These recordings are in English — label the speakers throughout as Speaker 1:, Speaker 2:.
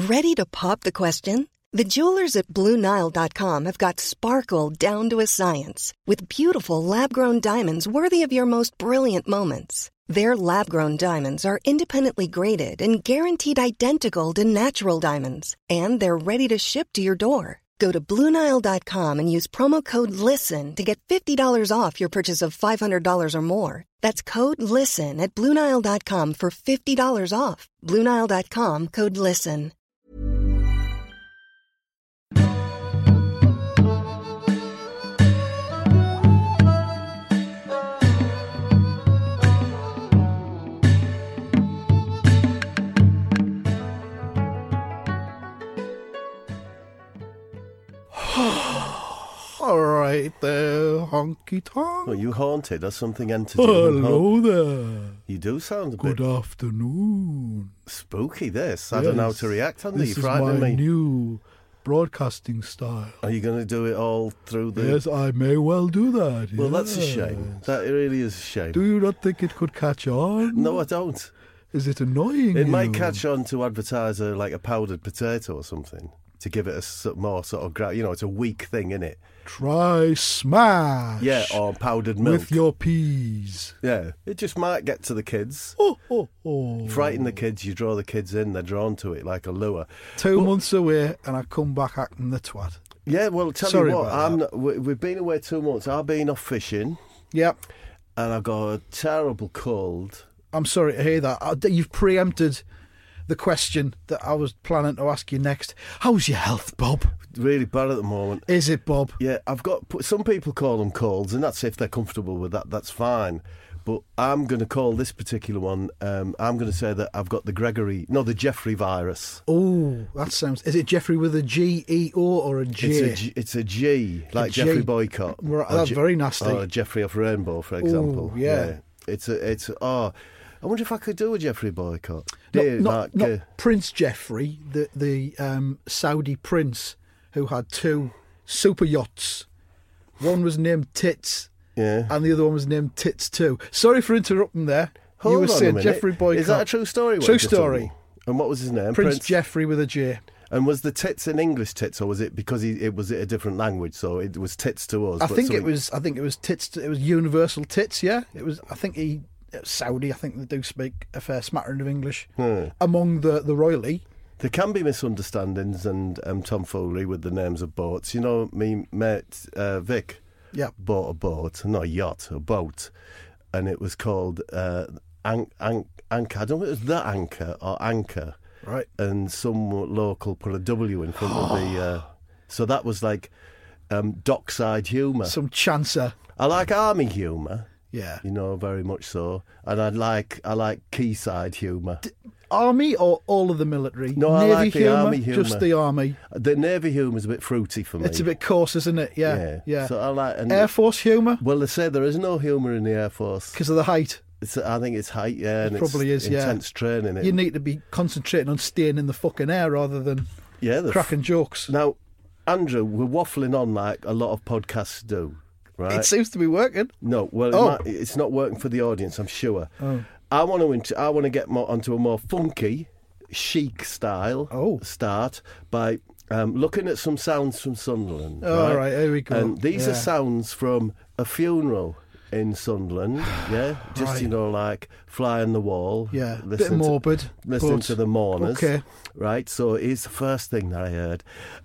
Speaker 1: Ready to pop the question? The jewelers at BlueNile.com have got sparkle down to a science with beautiful lab-grown diamonds worthy of your most brilliant moments. Their lab-grown diamonds are independently graded and guaranteed identical to natural diamonds, and they're ready to ship to your door. Go to BlueNile.com and use promo code LISTEN to get $50 off your purchase of $500 or more. That's code LISTEN at BlueNile.com for $50 off. BlueNile.com, code LISTEN.
Speaker 2: All right there, honky tonk.
Speaker 3: Are you haunted or something entered you?
Speaker 2: Hello there.
Speaker 3: You do sound a bit
Speaker 2: Good afternoon.
Speaker 3: spooky, this. I don't know how to react, Andy.
Speaker 2: This
Speaker 3: You're
Speaker 2: is
Speaker 3: frightening
Speaker 2: my
Speaker 3: me.
Speaker 2: new broadcasting style.
Speaker 3: Are you going to do it all through the...
Speaker 2: Yes, I may well do that.
Speaker 3: Well, that's a
Speaker 2: yes.
Speaker 3: shame. That really is a shame.
Speaker 2: Do you not think it could catch on?
Speaker 3: No, I don't.
Speaker 2: Is it annoying
Speaker 3: It
Speaker 2: you?
Speaker 3: might catch on to advertise like a powdered potato or something, to give it more sort of... it's a weak thing, isn't it?
Speaker 2: Try smash.
Speaker 3: Yeah, or powdered milk.
Speaker 2: With your peas.
Speaker 3: Yeah, it just might get to the kids.
Speaker 2: Oh.
Speaker 3: Frighten the kids, you draw the kids in, they're drawn to it like a lure.
Speaker 2: 2 months away and I come back acting the twat.
Speaker 3: Yeah, well, tell
Speaker 2: Sorry
Speaker 3: you what,
Speaker 2: about
Speaker 3: we've been away 2 months. I've been off fishing.
Speaker 2: Yep.
Speaker 3: And I got a terrible cold.
Speaker 2: I'm sorry to hear that. You've preempted the question that I was planning to ask you next. How's your health, Bob?
Speaker 3: Really bad at the moment.
Speaker 2: Is it, Bob?
Speaker 3: Yeah, I've got... Some people call them colds, and that's if they're comfortable with that, that's fine. But I'm going to call this particular one, I'm going to say that I've got the Jeffrey virus.
Speaker 2: Oh, that sounds... Is it Jeffrey with a G-E-O or a J?
Speaker 3: It's a G, like
Speaker 2: G.
Speaker 3: Jeffrey Boycott.
Speaker 2: Right, that's very nasty.
Speaker 3: Or Jeffrey off Rainbow, for example.
Speaker 2: Ooh, yeah.
Speaker 3: I wonder if I could do a Jeffrey Boycott.
Speaker 2: Not Prince Jeffrey, the Saudi prince who had 2 super yachts. One was named Tits, and the other one was named Tits 2. Sorry for interrupting there.
Speaker 3: Hold
Speaker 2: you were
Speaker 3: on
Speaker 2: saying
Speaker 3: a minute.
Speaker 2: Jeffrey Boycott.
Speaker 3: Is that a true story?
Speaker 2: True story.
Speaker 3: And what was his name?
Speaker 2: Prince Jeffrey with a J.
Speaker 3: And was the tits an English tits, or was it because it was a different language, so it was tits to us?
Speaker 2: I think it was tits. It was universal tits. Yeah, it was. I think Saudi. I think they do speak a fair smattering of English among the royalty.
Speaker 3: There can be misunderstandings and tomfoolery with the names of boats. You know, me mate Vic bought a boat, not a yacht, a boat, and it was called Anchor. I don't know if it was the Anchor or Anchor.
Speaker 2: Right.
Speaker 3: And some local put a W in front of the... so that was like dockside humour.
Speaker 2: Some chancer.
Speaker 3: I like army humour.
Speaker 2: Yeah.
Speaker 3: You know, very much so. And I like quayside humour.
Speaker 2: Army or all of the military?
Speaker 3: No,
Speaker 2: Navy
Speaker 3: I like the army humour.
Speaker 2: Just the army.
Speaker 3: The Navy humour's a bit fruity for me.
Speaker 2: It's a bit coarse, isn't it? Yeah.
Speaker 3: So I like...
Speaker 2: Air Force humour?
Speaker 3: Well, they say there is no humour in the Air Force.
Speaker 2: Because of the height?
Speaker 3: I think it's height, yeah.
Speaker 2: It probably is, yeah.
Speaker 3: Intense training.
Speaker 2: You need to be concentrating on staying in the fucking air rather than cracking jokes.
Speaker 3: Now, Andrew, we're waffling on like a lot of podcasts do, right?
Speaker 2: It seems to be working.
Speaker 3: No, well, it's not working for the audience, I'm sure.
Speaker 2: Oh.
Speaker 3: I want to get onto a more funky, chic style start by looking at some sounds from Sunderland.
Speaker 2: All right, here we go.
Speaker 3: And these are sounds from a funeral in Sunderland, just
Speaker 2: right.
Speaker 3: you know, like fly on the wall,
Speaker 2: bit morbid,
Speaker 3: listen to the mourners, right? So here's the first thing that I heard.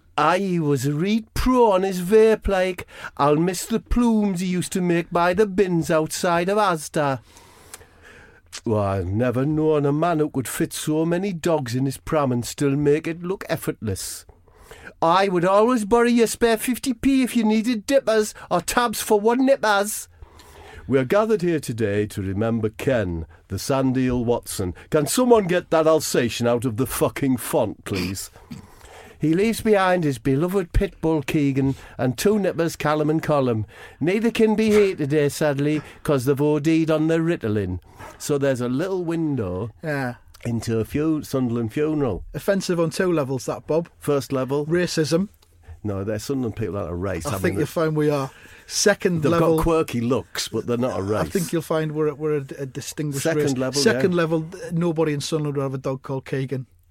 Speaker 3: I was a reed pro on his vape like, I'll miss the plumes he used to make by the bins outside of Asda. Well, I've never known a man who could fit so many dogs in his pram and still make it look effortless. I would always borrow your spare 50p if you needed dippers or tabs for one nippers. We are gathered here today to remember Ken, the Sandeel Watson. Can someone get that Alsatian out of the fucking font, please? He leaves behind his beloved pit bull Keegan and 2 nippers, Callum and Colum. Neither can be here today, sadly, because they've OD'd on their Ritalin. So there's a little window into a Sunderland funeral.
Speaker 2: Offensive on 2 levels, that, Bob.
Speaker 3: First level.
Speaker 2: Racism.
Speaker 3: No, they're Sunderland people aren't a race.
Speaker 2: I think you'll find we are. Second level.
Speaker 3: They've got quirky looks, but they're not a race.
Speaker 2: I think you'll find we're a distinguished
Speaker 3: Second
Speaker 2: race.
Speaker 3: level,
Speaker 2: Second level, nobody in Sunderland would have a dog called Keegan.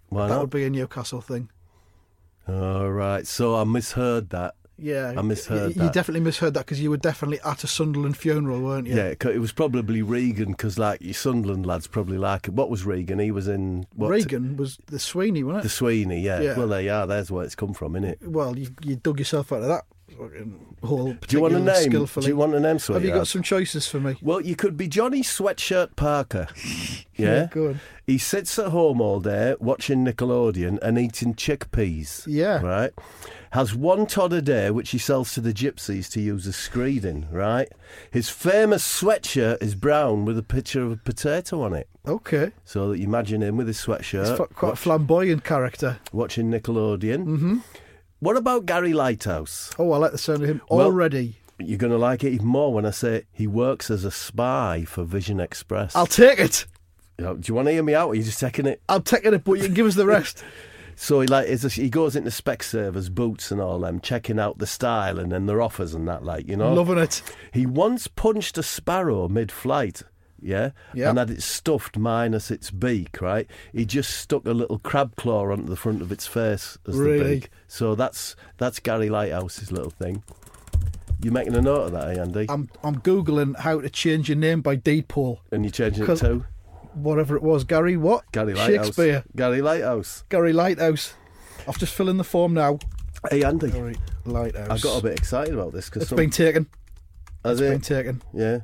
Speaker 3: Why
Speaker 2: that
Speaker 3: not?
Speaker 2: would be a Newcastle thing.
Speaker 3: All right, so I misheard that.
Speaker 2: Yeah,
Speaker 3: I misheard that.
Speaker 2: You definitely misheard that because you were definitely at a Sunderland funeral, weren't you?
Speaker 3: Yeah, it was probably Regan because, like, your Sunderland lads probably like it. What was Regan? He was in...
Speaker 2: Regan was the Sweeney, wasn't it?
Speaker 3: The Sweeney, yeah.
Speaker 2: Yeah.
Speaker 3: Well, there you are. There's where it's come from, innit?
Speaker 2: Well, you dug yourself out of that hole.
Speaker 3: Do you want a name?
Speaker 2: Skillfully.
Speaker 3: Do you want a name?
Speaker 2: Have you got some choices for me?
Speaker 3: Well, you could be Johnny Sweatshirt Parker. Yeah?
Speaker 2: Go on.
Speaker 3: He sits at home all day watching Nickelodeon and eating chickpeas.
Speaker 2: Yeah.
Speaker 3: Right? Has one Todd a day, which he sells to the gypsies to use as screeding, right? His famous sweatshirt is brown with a picture of a potato on it.
Speaker 2: Okay.
Speaker 3: So that you imagine him with his sweatshirt.
Speaker 2: He's quite a flamboyant character.
Speaker 3: Watching Nickelodeon.
Speaker 2: Mm-hmm.
Speaker 3: What about Gary Lighthouse?
Speaker 2: Oh, I like the sound of him already.
Speaker 3: You're going to like it even more when I say he works as a spy for Vision Express.
Speaker 2: I'll take it.
Speaker 3: Do you want to hear me out, or are you just taking it?
Speaker 2: I'm taking it, but you can give us the rest.
Speaker 3: So he goes into Specsavers boots and all them, checking out the style and then their offers and that, like, you know.
Speaker 2: Loving it.
Speaker 3: He once punched a sparrow mid-flight, yeah?
Speaker 2: Yeah.
Speaker 3: And had it stuffed minus its beak, right? He just stuck a little crab claw onto the front of its face as the beak. So that's Gary Lighthouse's little thing. You making a note of that, Andy?
Speaker 2: I'm Googling how to change your name by deed poll.
Speaker 3: And you're changing it to?
Speaker 2: Whatever it was. Gary what?
Speaker 3: Gary Lighthouse.
Speaker 2: Shakespeare.
Speaker 3: Gary Lighthouse.
Speaker 2: Gary Lighthouse. I've just filled in the form now.
Speaker 3: Hey, Andy.
Speaker 2: Gary Lighthouse.
Speaker 3: I got a bit excited about this because
Speaker 2: it's been taken.
Speaker 3: Has
Speaker 2: It's been taken.
Speaker 3: Yeah.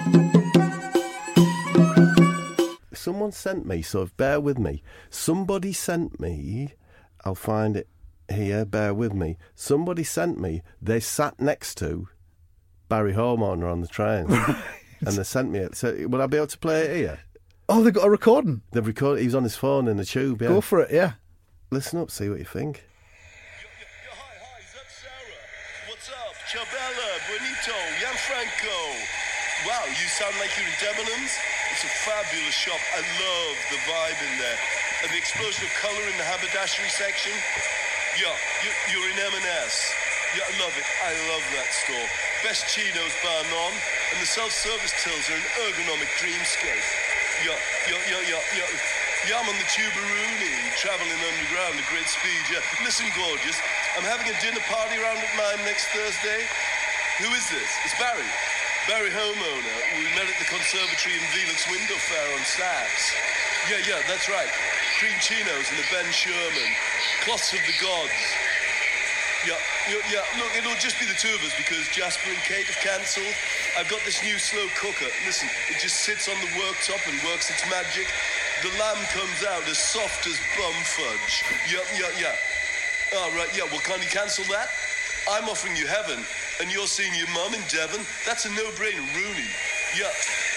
Speaker 3: Someone sent me, so bear with me. Somebody sent me, I'll find it here, bear with me. Somebody sent me, they sat next to Barry Hormoner on the train. And they sent me it. So, will I be able to play it here?
Speaker 2: Oh, they've got a recording.
Speaker 3: They've recorded. He was on his phone in the tube. Yeah.
Speaker 2: Go for it. Yeah.
Speaker 3: Listen up. See what you think.
Speaker 4: Hi, is that Sarah? What's up? Chabella, Bonito, Gianfranco. Wow, you sound like you're in Debenhams. It's a fabulous shop. I love the vibe in there. And the explosion of colour in the haberdashery section. Yeah, you're in M&S. Yeah, I love it. I love that store. Best chinos bar none. And the self-service tills are an ergonomic dreamscape. Yeah. Yeah, I'm on the Tubaruni, travelling underground at great speed, yeah. Listen, gorgeous, I'm having a dinner party round at mine next Thursday. Who is this? It's Barry. Barry Homeowner. We met at the conservatory in Velix Window Fair on Saps. Yeah, that's right. Cream chinos and the Ben Sherman. Cloths of the gods. Yeah, look, it'll just be the two of us because Jasper and Kate have cancelled. I've got this new slow cooker. Listen, it just sits on the worktop and works its magic. The lamb comes out as soft as bum fudge. Yeah. All right, yeah, well, can you cancel that? I'm offering you heaven, and you're seeing your mum in Devon. That's a no-brainer, Rooney. Yeah.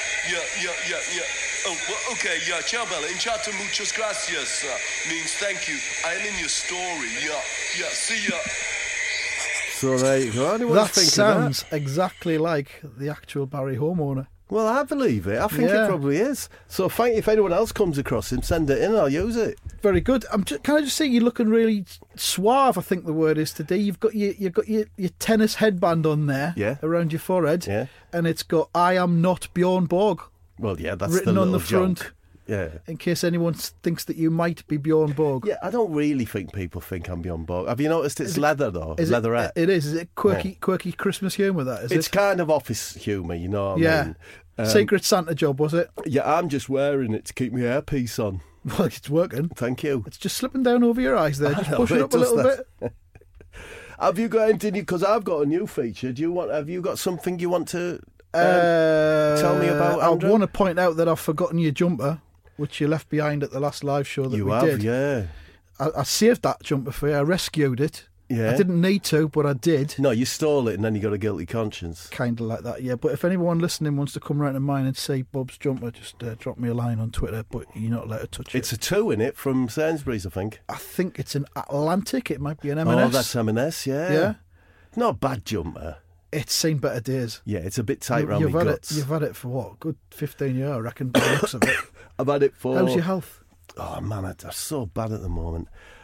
Speaker 4: Oh, well, okay, yeah, ciao, Bella. Inchato muchas gracias means thank you. I am in your story. Yeah, see ya.
Speaker 3: So there you go.
Speaker 2: That sounds exactly like the actual Barry Homeowner.
Speaker 3: Well, I believe it. I think it probably is. So if anyone else comes across him, send it in. I'll use it.
Speaker 2: Very good. Can I just say you're looking really suave? I think the word is today. You've got your tennis headband on there, around your forehead, and it's got "I am not Bjorn Borg."
Speaker 3: Well, yeah, that's
Speaker 2: written on the front.
Speaker 3: Joke. Yeah.
Speaker 2: In case anyone thinks that you might be Bjorn Borg.
Speaker 3: Yeah, I don't really think people think I'm Bjorn Borg. Have you noticed it's leather, though? Leatherette.
Speaker 2: It is. Is it quirky Christmas humour, that?
Speaker 3: It's kind of office humour, you know what I mean?
Speaker 2: Secret Santa job, was it?
Speaker 3: Yeah, I'm just wearing it to keep my hairpiece on.
Speaker 2: Well, it's working.
Speaker 3: Thank you.
Speaker 2: It's just slipping down over your eyes there. Just push it up a little bit.
Speaker 3: Have you got anything? Because I've got a new feature. Have you got something you want to tell me about, Andrew?
Speaker 2: I want to point out that I've forgotten your jumper, which you left behind at the last live show that we did.
Speaker 3: Yeah.
Speaker 2: I saved that jumper for you. I rescued it.
Speaker 3: Yeah.
Speaker 2: I didn't need to, but I did.
Speaker 3: No, you stole it and then you got a guilty conscience.
Speaker 2: Kind of like that, yeah. But if anyone listening wants to come round to mine and say Bob's jumper, just drop me a line on Twitter, but you're not allowed to touch it.
Speaker 3: It's a 2 in it from Sainsbury's, I think.
Speaker 2: I think it's an Atlantic. It might be an M&S.
Speaker 3: Oh, that's M&S, yeah.
Speaker 2: Yeah.
Speaker 3: Not a bad jumper.
Speaker 2: It's seen better days.
Speaker 3: Yeah, it's a bit tight round my guts.
Speaker 2: You've had it for what? Good 15 years, I reckon, by the looks of it.
Speaker 3: I've had it for...
Speaker 2: How's your health?
Speaker 3: Oh, man, I'm so bad at the moment.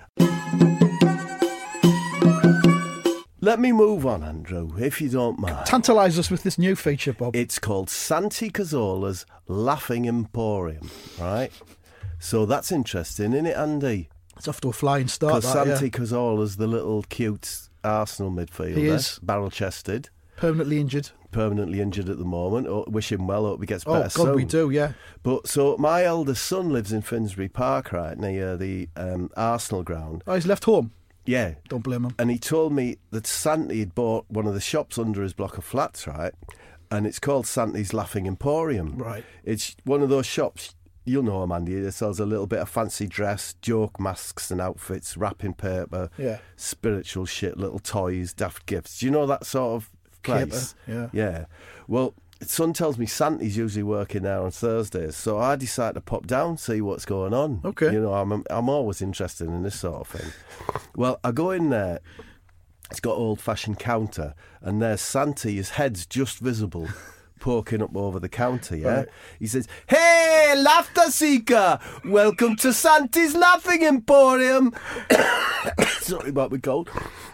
Speaker 3: Let me move on, Andrew, if you don't mind.
Speaker 2: Tantalise us with this new feature, Bob.
Speaker 3: It's called Santi Cazzola's Laughing Emporium, right? So that's interesting, isn't it, Andy?
Speaker 2: It's off to a flying start.
Speaker 3: Because Santi Cazorla's the little cute Arsenal midfielder.
Speaker 2: He is.
Speaker 3: Barrel-chested.
Speaker 2: Permanently injured
Speaker 3: At the moment. Wish him well. Hope he gets better soon.
Speaker 2: Oh, God, we do, yeah.
Speaker 3: But so my eldest son lives in Finsbury Park, right, near the Arsenal ground.
Speaker 2: Oh, he's left home?
Speaker 3: Yeah.
Speaker 2: Don't blame him.
Speaker 3: And he told me that Santi had bought one of the shops under his block of flats, right? And it's called Santi's Laughing Emporium.
Speaker 2: Right.
Speaker 3: It's one of those shops, you'll know him, Andy, that sells a little bit of fancy dress, joke masks and outfits, wrapping paper, spiritual shit, little toys, daft gifts. Do you know that sort of place?
Speaker 2: Caper,
Speaker 3: Yeah. Well, son tells me Santi's usually working there on Thursdays, so I decided to pop down, see what's going on.
Speaker 2: Okay.
Speaker 3: You know, I'm always interested in this sort of thing. Well, I go in there. It's got old-fashioned counter, and there's Santi, his head's just visible, poking up over the counter, yeah? Right. He says, "Hey, laughter seeker, welcome to Santi's Laughing Emporium." Sorry about my cold.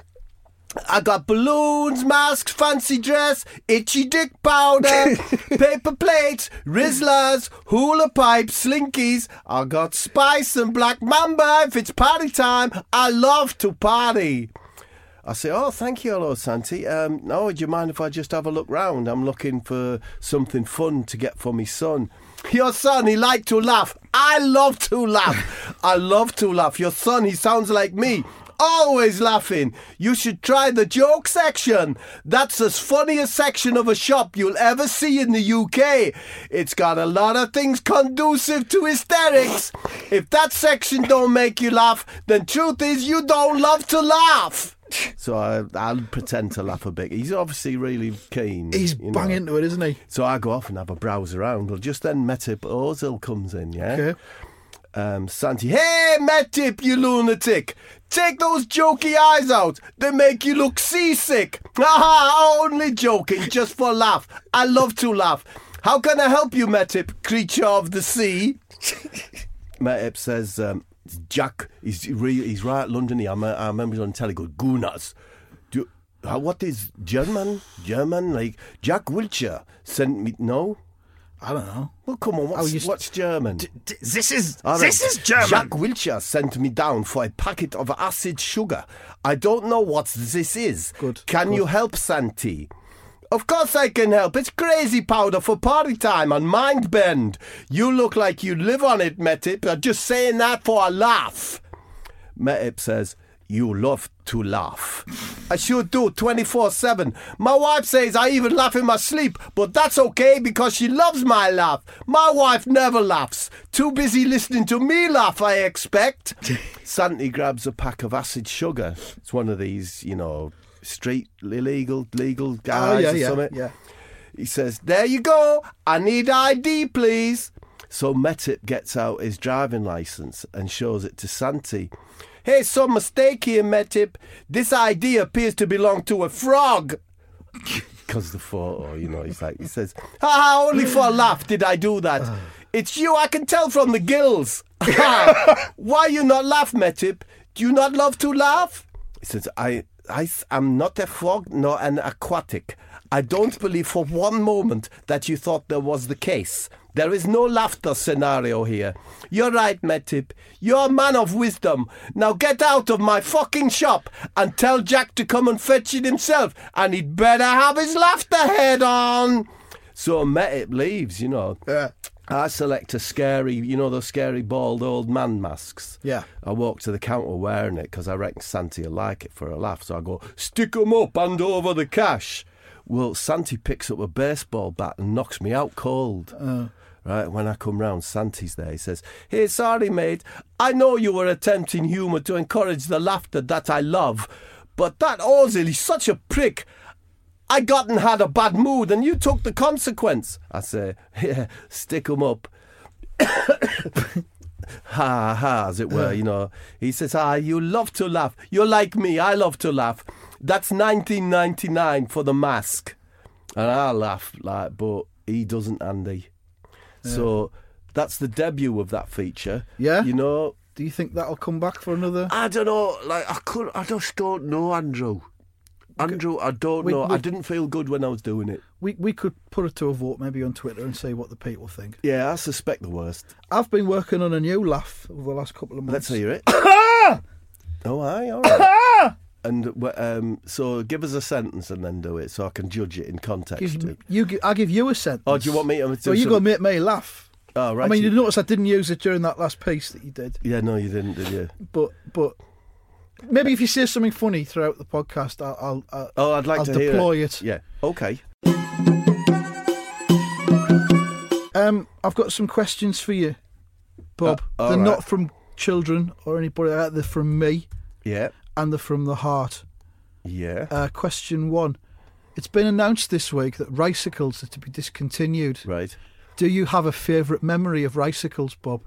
Speaker 3: I got balloons, masks, fancy dress, itchy dick powder, paper plates, Rizzlers, hula pipes, slinkies. I got spice and black mamba. If it's party time, I love to party. I say, "Oh, thank you, hello, Santi. Do you mind if I just have a look round? I'm looking for something fun to get for me son." "Your son, he like to laugh." "I love to laugh. I love to laugh. Your son, he sounds like me. Always laughing. You should try the joke section. That's as funny a section of a shop you'll ever see in the UK. It's got a lot of things conducive to hysterics. If that section don't make you laugh, then truth is you don't love to laugh." So I'll pretend to laugh a bit. He's obviously really keen.
Speaker 2: He's bang into it, isn't he?
Speaker 3: So I go off and have a browse around. Well, just then Metip Ozil comes in, yeah?
Speaker 2: Okay.
Speaker 3: Santi, "Hey, Metip, you lunatic. Take those jokey eyes out. They make you look seasick." "Haha, only joking, just for laugh. I love to laugh. How can I help you, Metip, creature of the sea?" Metip says, "Jack, he's right at London here. I remember he's on telly called Gunas. What is German? Like Jack Wiltshire sent me, no?
Speaker 2: I don't know.
Speaker 3: Well, come on, what's German?
Speaker 2: This is German.
Speaker 3: Jack Wiltshire sent me down for a packet of acid sugar. I don't know what this is.
Speaker 2: Good.
Speaker 3: Can you help, Santi?" "Of course I can help. It's crazy powder for party time on Mind Bend. You look like you live on it, Metip. I'm just saying that for a laugh." Metip says, "You love to laugh." "I sure do, 24/7. My wife says I even laugh in my sleep, but that's okay because she loves my laugh. My wife never laughs. Too busy listening to me laugh, I expect." Santi grabs a pack of acid sugar. It's one of these, street legal guys or something.
Speaker 2: Yeah.
Speaker 3: He says, "There you go. I need ID, please." So Metip gets out his driving licence and shows it to Santi. "Hey, some mistake here, Metip. This ID appears to belong to a frog." Because the photo, he says, "Haha, only for a laugh did I do that. It's you, I can tell from the gills." "Why you not laugh, Metip? Do you not love to laugh?" He says, I'm not a frog nor an aquatic. I don't believe for one moment that you thought there was the case. There is no laughter scenario here. You're right, Metip. You're a man of wisdom. Now get out of my fucking shop and tell Jack to come and fetch it himself, and he'd better have his laughter head on." So Metip leaves,
Speaker 2: Yeah.
Speaker 3: I select a scary, those scary bald old man masks.
Speaker 2: Yeah.
Speaker 3: I walk to the counter wearing it because I reckon Santi will like it for a laugh. So I go, "Stick 'em up, hand over the cash." Well, Santi picks up a baseball bat and knocks me out cold. Right, when I come round, Santi's there. He says, "Hey, sorry, mate. I know you were attempting humour to encourage the laughter that I love, but that Ozil, he's such a prick. I got and had a bad mood and you took the consequence." I say, "Yeah, stick 'em up." Ha ha, as it were, He says, "You love to laugh. You're like me. I love to laugh. That's 1999 for the mask." And I laugh, but he doesn't, Andy. Yeah. So that's the debut of that feature.
Speaker 2: Yeah.
Speaker 3: Do
Speaker 2: you think that'll come back for another?
Speaker 3: I don't know. I just don't know, Andrew. I don't know. I didn't feel good when I was doing it.
Speaker 2: We could put it to a vote maybe on Twitter and see what the people think.
Speaker 3: Yeah, I suspect the worst.
Speaker 2: I've been working on a new laugh over the last couple of months.
Speaker 3: Let's hear it. Oh, aye, all right. And so give us a sentence and then do it so I can judge it in context.
Speaker 2: I'll give you a sentence.
Speaker 3: Oh, do you want me to do
Speaker 2: Well, you got to make me laugh.
Speaker 3: Oh, right.
Speaker 2: I mean, you notice I didn't use it during that last piece that you did.
Speaker 3: Yeah, no, you didn't, did you?
Speaker 2: But maybe if you say something funny throughout the podcast, I'll deploy it.
Speaker 3: Yeah, okay.
Speaker 2: I've got some questions for you, Bob. They're
Speaker 3: right.
Speaker 2: not from children or anybody like that. They're from me.
Speaker 3: Yeah.
Speaker 2: And they're from the heart.
Speaker 3: Yeah.
Speaker 2: Question 1. It's been announced this week that Ricicles are to be discontinued.
Speaker 3: Right.
Speaker 2: Do you have a favourite memory of Ricicles, Bob?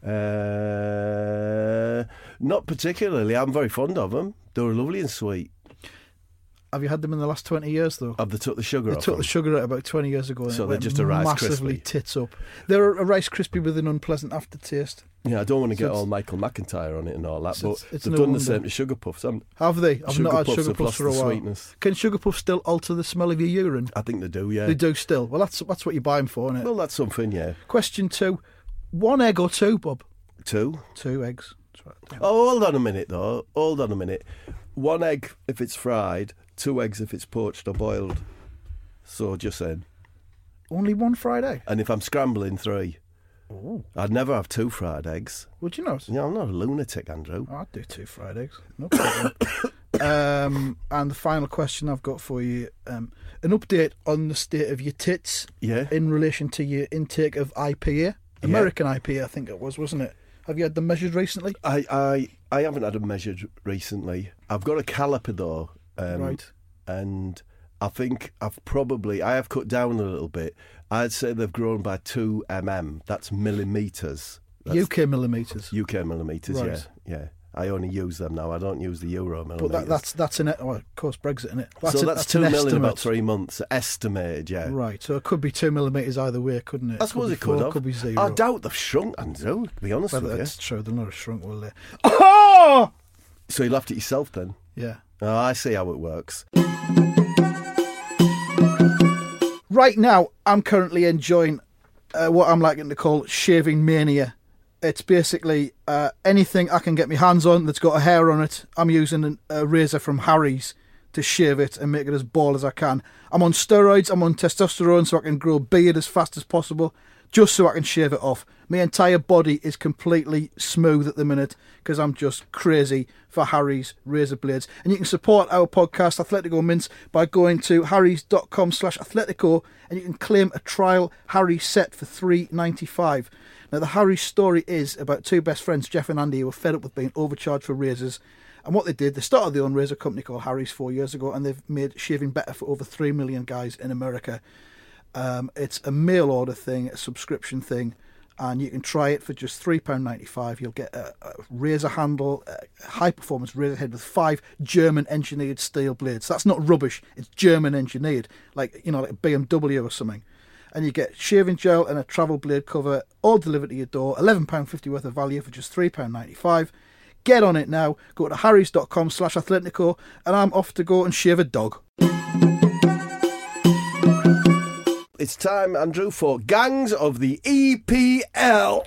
Speaker 3: Not particularly. I'm very fond of them. They were lovely and sweet.
Speaker 2: Have you had them in the last 20 years, though?
Speaker 3: Have they took the sugar off?
Speaker 2: They took the sugar out about 20 years ago.
Speaker 3: So they're just a Rice Krispie.
Speaker 2: Massively tits up. They're a Rice Krispie with an unpleasant aftertaste.
Speaker 3: Yeah, I don't want to get all Michael McIntyre on it and all that, but
Speaker 2: it's
Speaker 3: they've
Speaker 2: no
Speaker 3: done
Speaker 2: wonder.
Speaker 3: the same to Sugar Puffs, haven't they?
Speaker 2: Have they? I've not had Sugar
Speaker 3: have
Speaker 2: Puffs for a
Speaker 3: lost the
Speaker 2: while.
Speaker 3: sweetness.
Speaker 2: Can Sugar Puffs still alter the smell of your urine?
Speaker 3: I think they do, yeah.
Speaker 2: They do still. Well, that's what you buy them for, isn't it?
Speaker 3: Well, that's something, yeah.
Speaker 2: Question 2. 1 egg or 2, Bob?
Speaker 3: 2.
Speaker 2: 2 eggs. That's right.
Speaker 3: Oh, hold on a minute, though. Hold on a minute. 1 egg if it's fried, 2 eggs if it's poached or boiled. So, just saying.
Speaker 2: Only 1 fried egg?
Speaker 3: And if I'm scrambling, 3.
Speaker 2: Ooh.
Speaker 3: I'd never have 2 fried eggs.
Speaker 2: Would you not?
Speaker 3: Yeah, I'm not a lunatic, Andrew.
Speaker 2: I'd do 2 fried eggs. No problem. And the final question I've got for you, an update on the state of your tits in relation to your intake of IPA. American IPA, I think it was, wasn't it? Have you had them measured recently?
Speaker 3: I haven't had them measured recently. I've got a caliper, though.
Speaker 2: Right.
Speaker 3: And I think I have cut down a little bit. I'd say they've grown by 2 mm. That's millimetres.
Speaker 2: UK millimetres.
Speaker 3: UK millimetres,
Speaker 2: right.
Speaker 3: yeah. I only use them now. I don't use the euro millimetres.
Speaker 2: But that's an... Well, of course, Brexit, isn't it?
Speaker 3: That's 2 mil in about 3 months. Estimated, yeah.
Speaker 2: Right, so it could be 2 millimetres either way, couldn't it?
Speaker 3: I suppose it could have.
Speaker 2: Could be 0.
Speaker 3: I doubt they've shrunk, Andrew, to be honest with you.
Speaker 2: That's true. They're not shrunk, will they? Oh!
Speaker 3: So you laughed at yourself then?
Speaker 2: Yeah.
Speaker 3: Oh, I see how it works.
Speaker 2: Right now, I'm currently enjoying what I'm liking to call shaving mania. It's basically anything I can get my hands on that's got a hair on it. I'm using a razor from Harry's to shave it and make it as bald as I can. I'm on steroids, I'm on testosterone so I can grow a beard as fast as possible, just so I can shave it off. My entire body is completely smooth at the minute because I'm just crazy for Harry's razor blades. And you can support our podcast, Athletico Mints, by going to harrys.com/Athletico and you can claim a trial Harry set for $3.95. Now, the Harry story is about 2 best friends, Jeff and Andy, who were fed up with being overcharged for razors. And what they did, they started their own razor company called Harry's 4 years ago, and they've made shaving better for over 3 million guys in America. It's a mail order thing, a subscription thing, and you can try it for just £3.95. You'll get a razor handle, a high-performance razor head with 5 German-engineered steel blades. That's not rubbish, it's German-engineered, like BMW or something. And you get shaving gel and a travel blade cover, all delivered to your door, £11.50 worth of value for just £3.95. Get on it now, go to harrys.com/Athletico, and I'm off to go and shave a dog.
Speaker 3: It's time, Andrew, for Gangs of the EPL.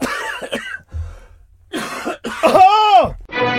Speaker 2: Oh!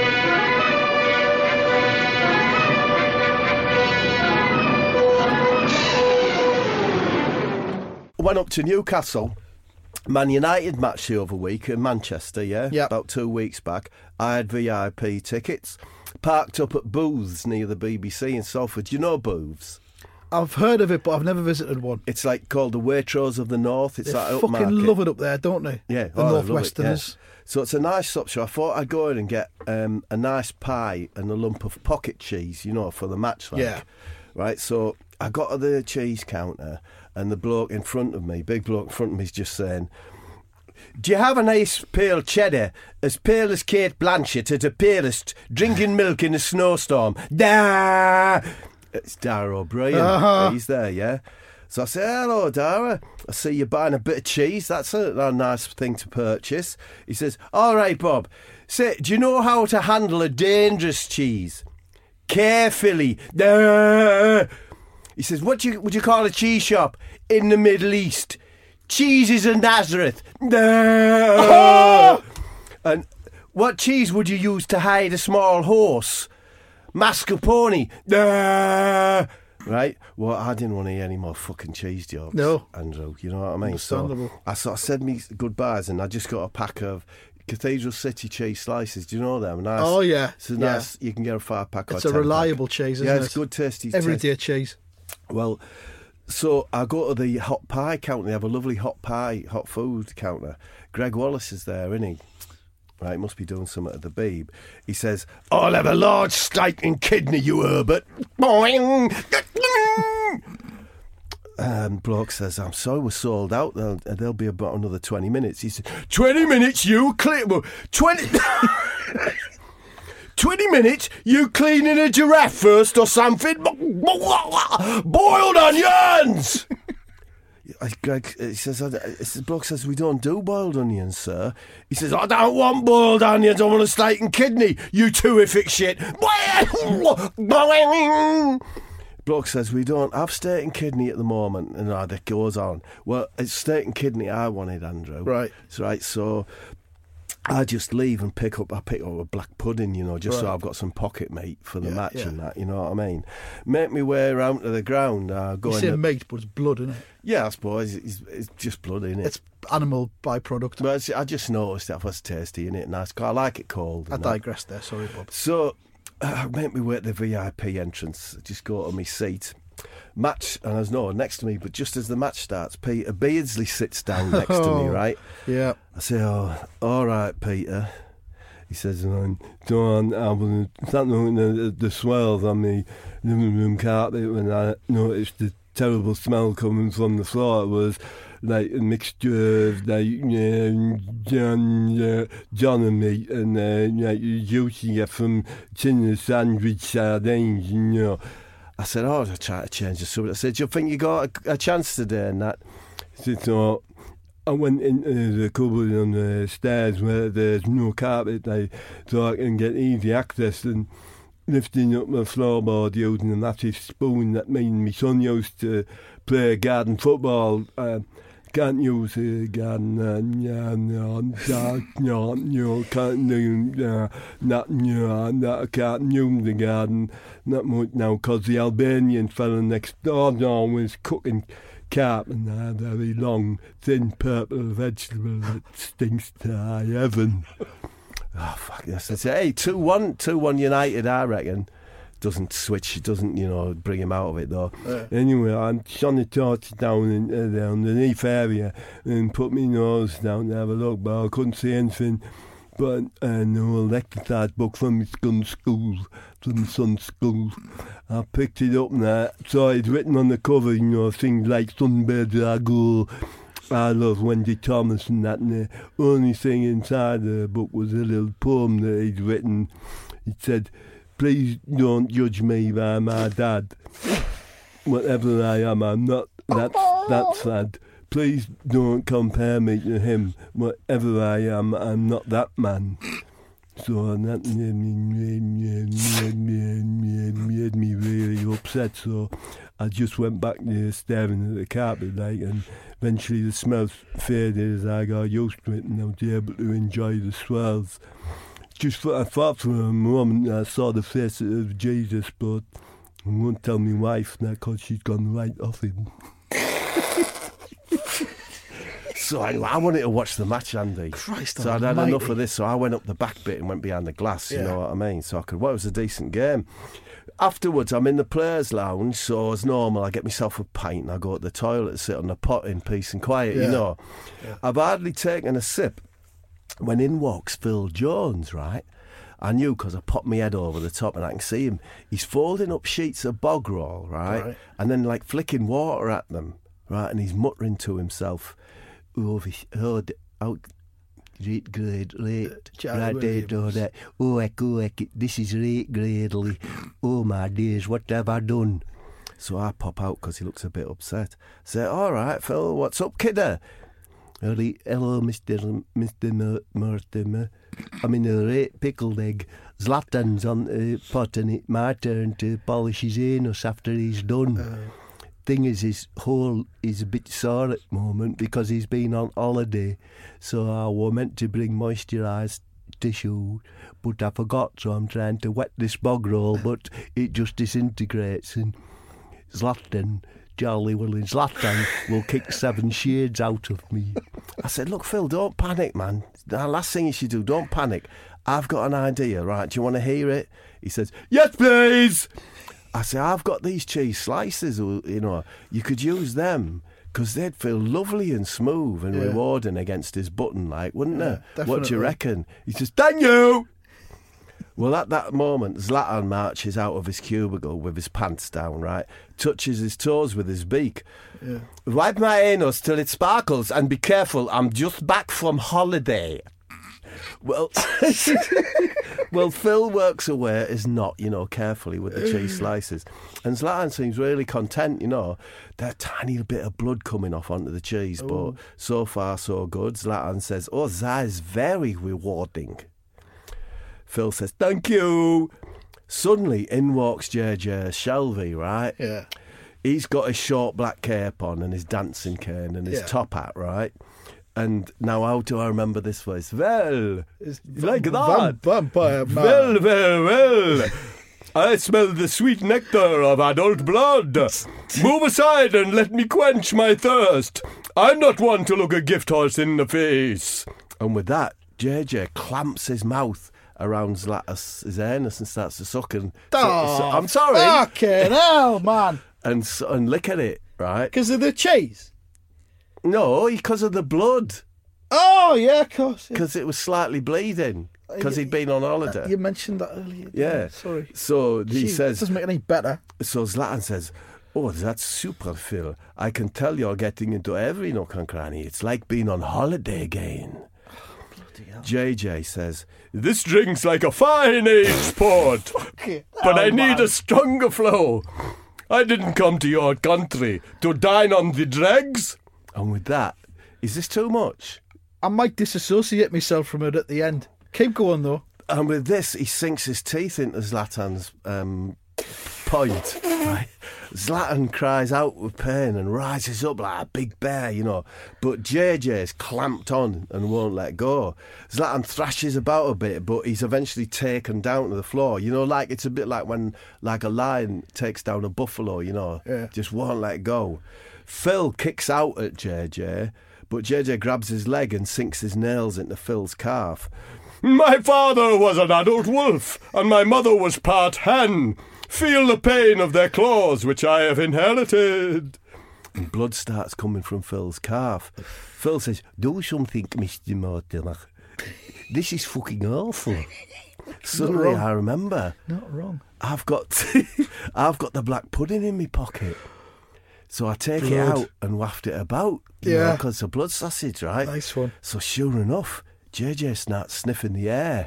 Speaker 3: Went up to Newcastle. Man United match the other week in Manchester, about 2 weeks back. I had VIP tickets, parked up at booths near the BBC in Salford. Do you know booths?
Speaker 2: I've heard of it, but I've never visited one.
Speaker 3: It's like called the Waitrose of the North. It's
Speaker 2: they
Speaker 3: like
Speaker 2: fucking
Speaker 3: upmarket.
Speaker 2: love it up there, don't they?
Speaker 3: Yeah,
Speaker 2: the Northwesterners.
Speaker 3: Yeah. So it's a nice shop. So I thought I'd go in and get a nice pie and a lump of pocket cheese, for the match.
Speaker 2: Yeah.
Speaker 3: Right, so I got to the cheese counter and the bloke in front of me, big bloke in front of me, is just saying, "Do you have a nice pale cheddar, as pale as Kate Blanchett at her palest, drinking milk in a snowstorm?" Da! It's Dara O'Brien.
Speaker 2: Uh-huh.
Speaker 3: He's there, yeah? So I say, "Hello, Dara. I see you're buying a bit of cheese. That's a nice thing to purchase." He says, "All right, Bob. Say, do you know how to handle a dangerous cheese? Carefully." Da! He says, "What would you call a cheese shop in the Middle East? Cheeses of Nazareth." Oh! And What cheese would you use to hide a small horse? Mascarpone. Right? Well, I didn't want to hear any more fucking cheese jokes.
Speaker 2: No.
Speaker 3: Andrew, you know what I mean?
Speaker 2: Understandable.
Speaker 3: So I said me goodbyes and I just got a pack of Cathedral City cheese slices. Do you know them? Nice.
Speaker 2: Oh, yeah.
Speaker 3: It's nice. You can get a 5-pack or
Speaker 2: It's a reliable cheese, isn't it?
Speaker 3: Yeah, it's good, tasty.
Speaker 2: Everyday cheese.
Speaker 3: Well, so I go to the hot pie counter. They have a lovely hot food counter. Greg Wallace is there, isn't he? Right, must be doing something at the Beeb. He says, I'll have a large steak and kidney, you Herbert. Boing! Bloke says, I'm sorry, we're sold out. There'll be about another 20 minutes. He said, 20 minutes, you clean... 20 minutes, you cleaning a giraffe first or something? Boiled onions! Greg, he says, the bloke says, we don't do boiled onions, sir. He says, I don't want boiled onions, I want a steak and kidney, you terrific shit. Bloke says, we don't have steak and kidney at the moment. And that goes on. Well, it's steak and kidney I wanted, Andrew.
Speaker 2: Right.
Speaker 3: So I just leave and pick up a black pudding, just so I've got some pocket meat for the match and that, you know what I mean? Make me way around to the ground.
Speaker 2: You say meat, but it's blood, isn't it?
Speaker 3: Yeah, I suppose. It's just blood, isn't it?
Speaker 2: It's animal byproduct.
Speaker 3: But I just noticed that was tasty, innit? Nice. I like it cold.
Speaker 2: I digressed there, sorry, Bob.
Speaker 3: So, make me wait at the VIP entrance. Just go to my seat. Match, and there's no one next to me, but just as the match starts, Peter Beardsley sits down next to me, right?
Speaker 2: Yeah.
Speaker 3: I say, oh, all right, Peter. He says, John, I was looking at the swells on the living room carpet when I noticed the terrible smell coming from the floor. It was like a mixture of John and meat and juice you get from tin sandwich sardines, I said, I try to change the subject. I said, do you think you got a chance today and that? He said, so I went into the cupboard on the stairs where there's no carpet, so I can get easy access, and lifting up my floorboard using a massive spoon that me and my son used to play garden football. Can't use a garden, I can't use the garden not much now because the Albanian fella next door was cooking carp and I had a very long, thin purple vegetable that stinks to high heaven. Oh, fuck yes. I say, hey, 2-1 United, I reckon. Doesn't switch, doesn't, bring him out of it, though. Anyway, I'm trying to torch down in the underneath area and put my nose down to have a look, but I couldn't see anything but an old exercise book from my son's school. I picked it up and I saw it written on the cover, things like Sunbird Ragout. I love Wendy Thomas and that, and the only thing inside the book was a little poem that he'd written. It said, please don't judge me by my dad. Whatever I am, I'm not that sad. Please don't compare me to him. Whatever I am, I'm not that man. So that made me really upset. So I just went back there staring at the carpet, and eventually the smells faded as I got used to it, and I was able to enjoy the swells. I thought for a moment I saw the face of Jesus, but I won't tell my wife now because she's gone right off him. So anyway, I wanted to watch the match, Andy.
Speaker 2: Christ,
Speaker 3: so I'd had enough of this, so I went up the back bit and went behind the glass, you know what I mean? So I could, it was a decent game. Afterwards, I'm in the players' lounge, so as normal, I get myself a pint and I go to the toilet, sit on the pot in peace and quiet, Yeah. I've hardly taken a sip when in walks Phil Jones, right? I knew because I popped my head over the top and I can see him. He's folding up sheets of bog roll, right? And then flicking water at them, right? And he's muttering to himself, great, this is right, Gradley. Oh my days, what have I done? So I pop out because he looks a bit upset. Say, all right, Phil, what's up, kidder? Hello, Mr. Mortimer. I'm in a right pickled egg. Zlatan's on the pot and it's my turn to polish his anus after he's done. Thing is, his hole is a bit sore at the moment because he's been on holiday. So I were meant to bring moisturised to shoot, but I forgot, so I'm trying to wet this bog roll, but it just disintegrates, and Zlatan, Jolly Willie Zlatan, will kick 7 shades out of me. I said, look, Phil, don't panic, man. The last thing you should do, don't panic. I've got an idea, right? Do you want to hear it? He says, yes, please. I said, I've got these cheese slices, you know, you could use them, because they'd feel lovely and smooth and rewarding against his button, like, wouldn't they?
Speaker 2: Definitely.
Speaker 3: What do you reckon? He says, thank you. Well, at that moment, Zlatan marches out of his cubicle with his pants down, right? Touches his toes with his beak. Yeah. Wipe my anus till it sparkles, and be careful, I'm just back from holiday. Well, well, Phil works away his knot, you know, carefully with the cheese slices. And Zlatan seems really content, you know. There's a tiny bit of blood coming off onto the cheese, but so far so good. Zlatan says, oh, that is very rewarding. Phil says, thank you. Suddenly, in walks JJ Shelby, right? Yeah. He's got his short black cape on and his dancing cane and his top hat, right? And now, how do I remember this voice? Well, like that.
Speaker 2: Vampire man.
Speaker 3: Well. I smell the sweet nectar of adult blood. Move aside and let me quench my thirst. I'm not one to look a gift horse in the face. And with that, JJ clamps his mouth around Zlatan's anus and starts to suck. And I'm sorry.
Speaker 2: Fucking hell, man.
Speaker 3: And lick at it, right?
Speaker 2: Because of the cheese?
Speaker 3: No, because of the blood.
Speaker 2: Oh, yeah, of course.
Speaker 3: Because it was slightly bleeding. Because he'd been on holiday.
Speaker 2: You mentioned that earlier.
Speaker 3: Yeah.
Speaker 2: Sorry.
Speaker 3: So he says...
Speaker 2: It doesn't make it any better.
Speaker 3: So Zlatan says, oh, that's super, Phil. I can tell you're getting into every nook and cranny. It's like being on holiday again. Bloody hell. JJ says, this drink's like a fine aged port, but I need a stronger flow. I didn't come to your country to dine on the dregs. And with that, is this too much?
Speaker 2: I might disassociate myself from it at the end. Keep going, though.
Speaker 3: And with this, he sinks his teeth into Zlatan's point. Right? Zlatan cries out with pain and rises up like a big bear, you know. But JJ's clamped on and won't let go. Zlatan thrashes about a bit, but he's eventually taken down to the floor. You know, like it's a bit like when like a lion takes down a buffalo, you know. Yeah. Just won't let go. Phil kicks out at JJ, but JJ grabs his leg and sinks his nails into Phil's calf. My father was an adult wolf, and my mother was part hen. Feel the pain of their claws, which I have inherited. And blood starts coming from Phil's calf. Phil says, do something, Mr. Mortimer. This is fucking awful. Suddenly I remember.
Speaker 2: Not wrong.
Speaker 3: I've got the black pudding in my pocket. So I take it out and waft it about. Yeah. Because it's a blood sausage, right?
Speaker 2: Nice one.
Speaker 3: So sure enough, JJ starts sniffing the air.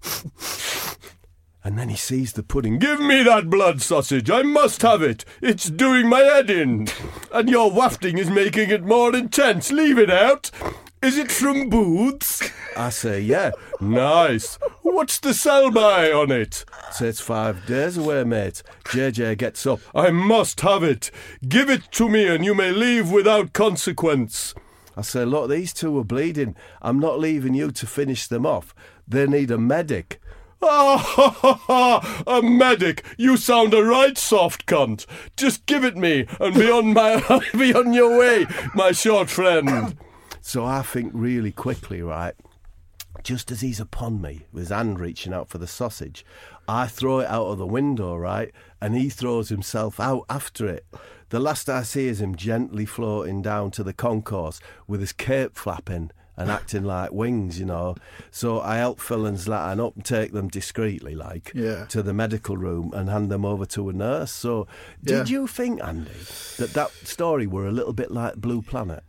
Speaker 3: And then he sees the pudding. Give me that blood sausage. I must have it. It's doing my head in. And your wafting is making it more intense. Leave it out. Is it from Booths? I say, yeah. Nice. What's the sell-by on it? Say it's 5 days away, mate. JJ gets up. I must have it. Give it to me and you may leave without consequence. I say, look, these two are bleeding. I'm not leaving you to finish them off. They need a medic. Ah, ha, ha, ha, a medic. You sound a right soft cunt. Just give it me and be on your way, my short friend. So I think really quickly, right, just as he's upon me, with his hand reaching out for the sausage, I throw it out of the window, right, and he throws himself out after it. The last I see is him gently floating down to the concourse with his cape flapping and acting like wings, you know. So I help Phil and Zlatan up and take them discreetly, to the medical room and hand them over to a nurse. So did you think, Andy, that story were a little bit like Blue Planet?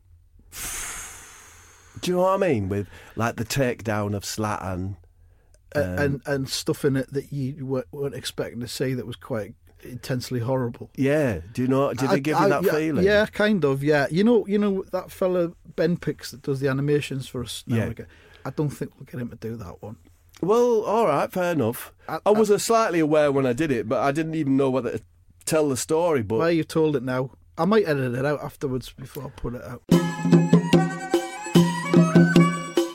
Speaker 3: Do you know what I mean? With like the takedown of Zlatan.
Speaker 2: And stuff in it that you weren't expecting to see that was quite intensely horrible.
Speaker 3: Yeah. Did they give you that feeling?
Speaker 2: Yeah, kind of, yeah. You know that fella Ben Pix that does the animations for us now? Yeah. I don't think we'll get him to do that one.
Speaker 3: Well, all right, fair enough. I was slightly aware when I did it, but I didn't even know whether to tell the story. But
Speaker 2: well, you've told it now. I might edit it out afterwards before I put it out.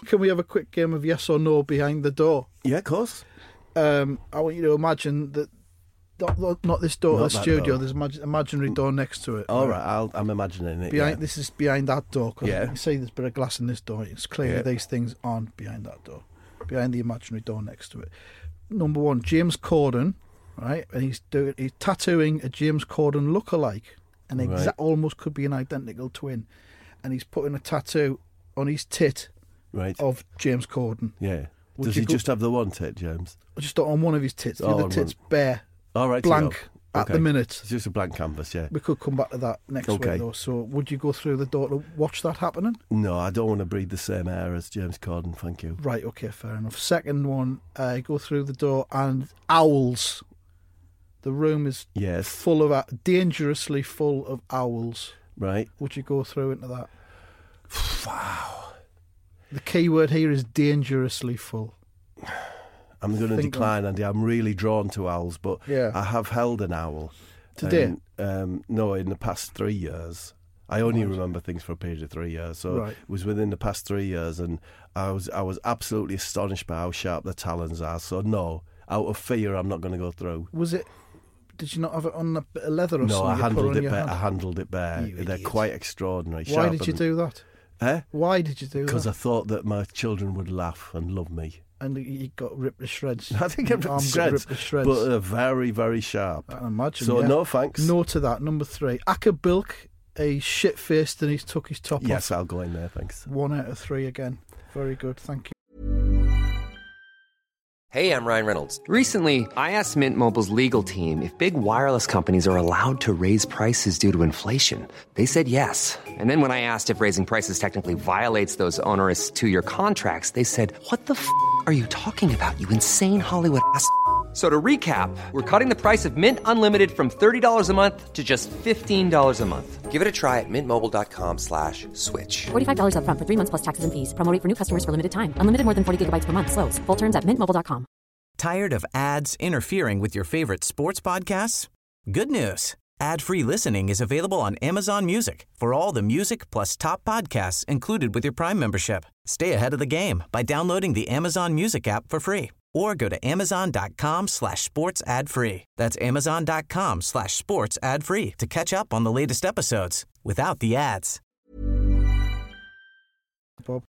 Speaker 2: Can we have a quick game of yes or no behind the door?
Speaker 3: Yeah, of course.
Speaker 2: I want you to imagine that, not this door,
Speaker 3: Not
Speaker 2: the
Speaker 3: that
Speaker 2: studio.
Speaker 3: door.
Speaker 2: There's an imaginary door next to it.
Speaker 3: All right, I'm imagining it.
Speaker 2: Behind This is behind that door. Cause
Speaker 3: Yeah.
Speaker 2: you see there's a bit of glass in this door. It's clear these things aren't behind that door. Behind the imaginary door next to it. Number one, James Corden, right? And he's tattooing a James Corden lookalike. And almost could be an identical twin. And he's putting a tattoo on his tit of James Corden.
Speaker 3: Yeah. Does he just have the one tit, James?
Speaker 2: Just on one of his tits. The other tit's bare.
Speaker 3: All right.
Speaker 2: Blank at the minute.
Speaker 3: It's just a blank canvas, yeah.
Speaker 2: We could come back to that next week, though. So would you go through the door to watch that happening?
Speaker 3: No, I don't want to breathe the same air as James Corden, thank you.
Speaker 2: Right, okay, fair enough. Second one, go through the door and owls. The room is full of, dangerously full of owls.
Speaker 3: Right.
Speaker 2: Would you go through into that?
Speaker 3: Wow.
Speaker 2: The key word here is dangerously full.
Speaker 3: I'm going to decline, Andy. I'm really drawn to owls, but I have held an owl.
Speaker 2: Today?
Speaker 3: No, in the past 3 years. I only remember things for a period of 3 years, so it was within the past 3 years, and I was absolutely astonished by how sharp the talons are. So no, out of fear, I'm not going to go through.
Speaker 2: Was it? Did you not have it on a bit of leather or something?
Speaker 3: No, I handled it bare. They're quite extraordinary.
Speaker 2: Why did you do that? Why did you do that?
Speaker 3: Because I thought that my children would laugh and love me.
Speaker 2: And you got ripped to shreds.
Speaker 3: I think I'm ripped to shreds, but they're very, very sharp.
Speaker 2: I imagine.
Speaker 3: So no thanks.
Speaker 2: No to that. Number 3, Acker Bilk. He's shit-faced and he's took his top off.
Speaker 3: Yes, I'll go in there, thanks.
Speaker 2: 1 out of 3 again. Very good, thank you.
Speaker 5: Hey, I'm Ryan Reynolds. Recently, I asked Mint Mobile's legal team if big wireless companies are allowed to raise prices due to inflation. They said yes. And then when I asked if raising prices technically violates those onerous 2-year contracts, they said, "What the f*** are you talking about, you insane Hollywood ass?" So to recap, we're cutting the price of Mint Unlimited from $30 a month to just $15 a month. Give it a try at mintmobile.com/switch.
Speaker 6: $45 up front for 3 months plus taxes and fees. Promo rate for new customers for limited time. Unlimited more than 40 gigabytes per month. Slows full terms at mintmobile.com.
Speaker 7: Tired of ads interfering with your favorite sports podcasts? Good news. Ad-free listening is available on Amazon Music for all the music plus top podcasts included with your Prime membership. Stay ahead of the game by downloading the Amazon Music app for free or go to amazon.com/sports ad free. That's amazon.com/sports ad free to catch up on the latest episodes without the ads.
Speaker 2: Bob.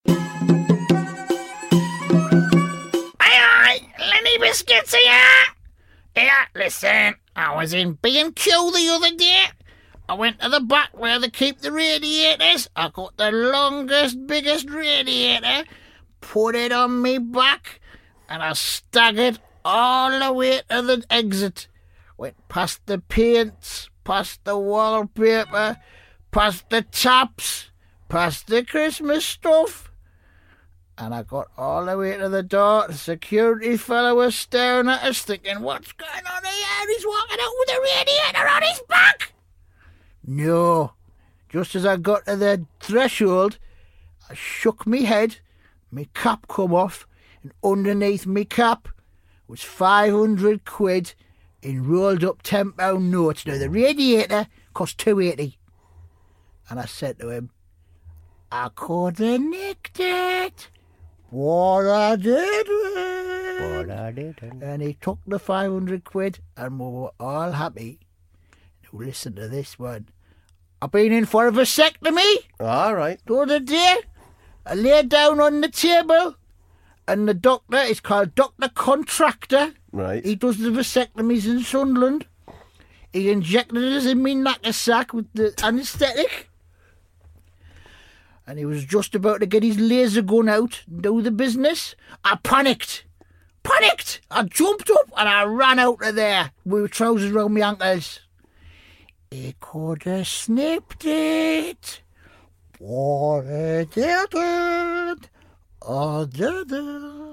Speaker 8: Aye, Lenny Biscuits here. Here, listen, I was in B&Q the other day. I went to the back where they keep the radiators. I got the longest, biggest radiator, put it on me back, and I staggered all the way to the exit. Went past the paints, past the wallpaper, past the taps, past the Christmas stuff. And I got all the way to the door. The security fella was staring at us thinking, what's going on here? He's walking out with a radiator on his back. No. Just as I got to the threshold, I shook me head, my cap come off, and underneath me cap was 500 quid in rolled up £10 notes. Now, the radiator cost $2.80. And I said to him, I could have nicked it. But I didn't. And he took the 500 quid and we were all happy. Now listen to this one. I've been in for a vasectomy.
Speaker 3: All right.
Speaker 8: The other day, I lay down on the table and the doctor is called Dr. Contractor.
Speaker 3: Right.
Speaker 8: He does the vasectomies in Sunderland. He injected us in me knackersack with the anaesthetic. And he was just about to get his laser gun out and do the business. I panicked. I jumped up and I ran out of there with trousers around my ankles. He could have snipped it. But he didn't. I didn't.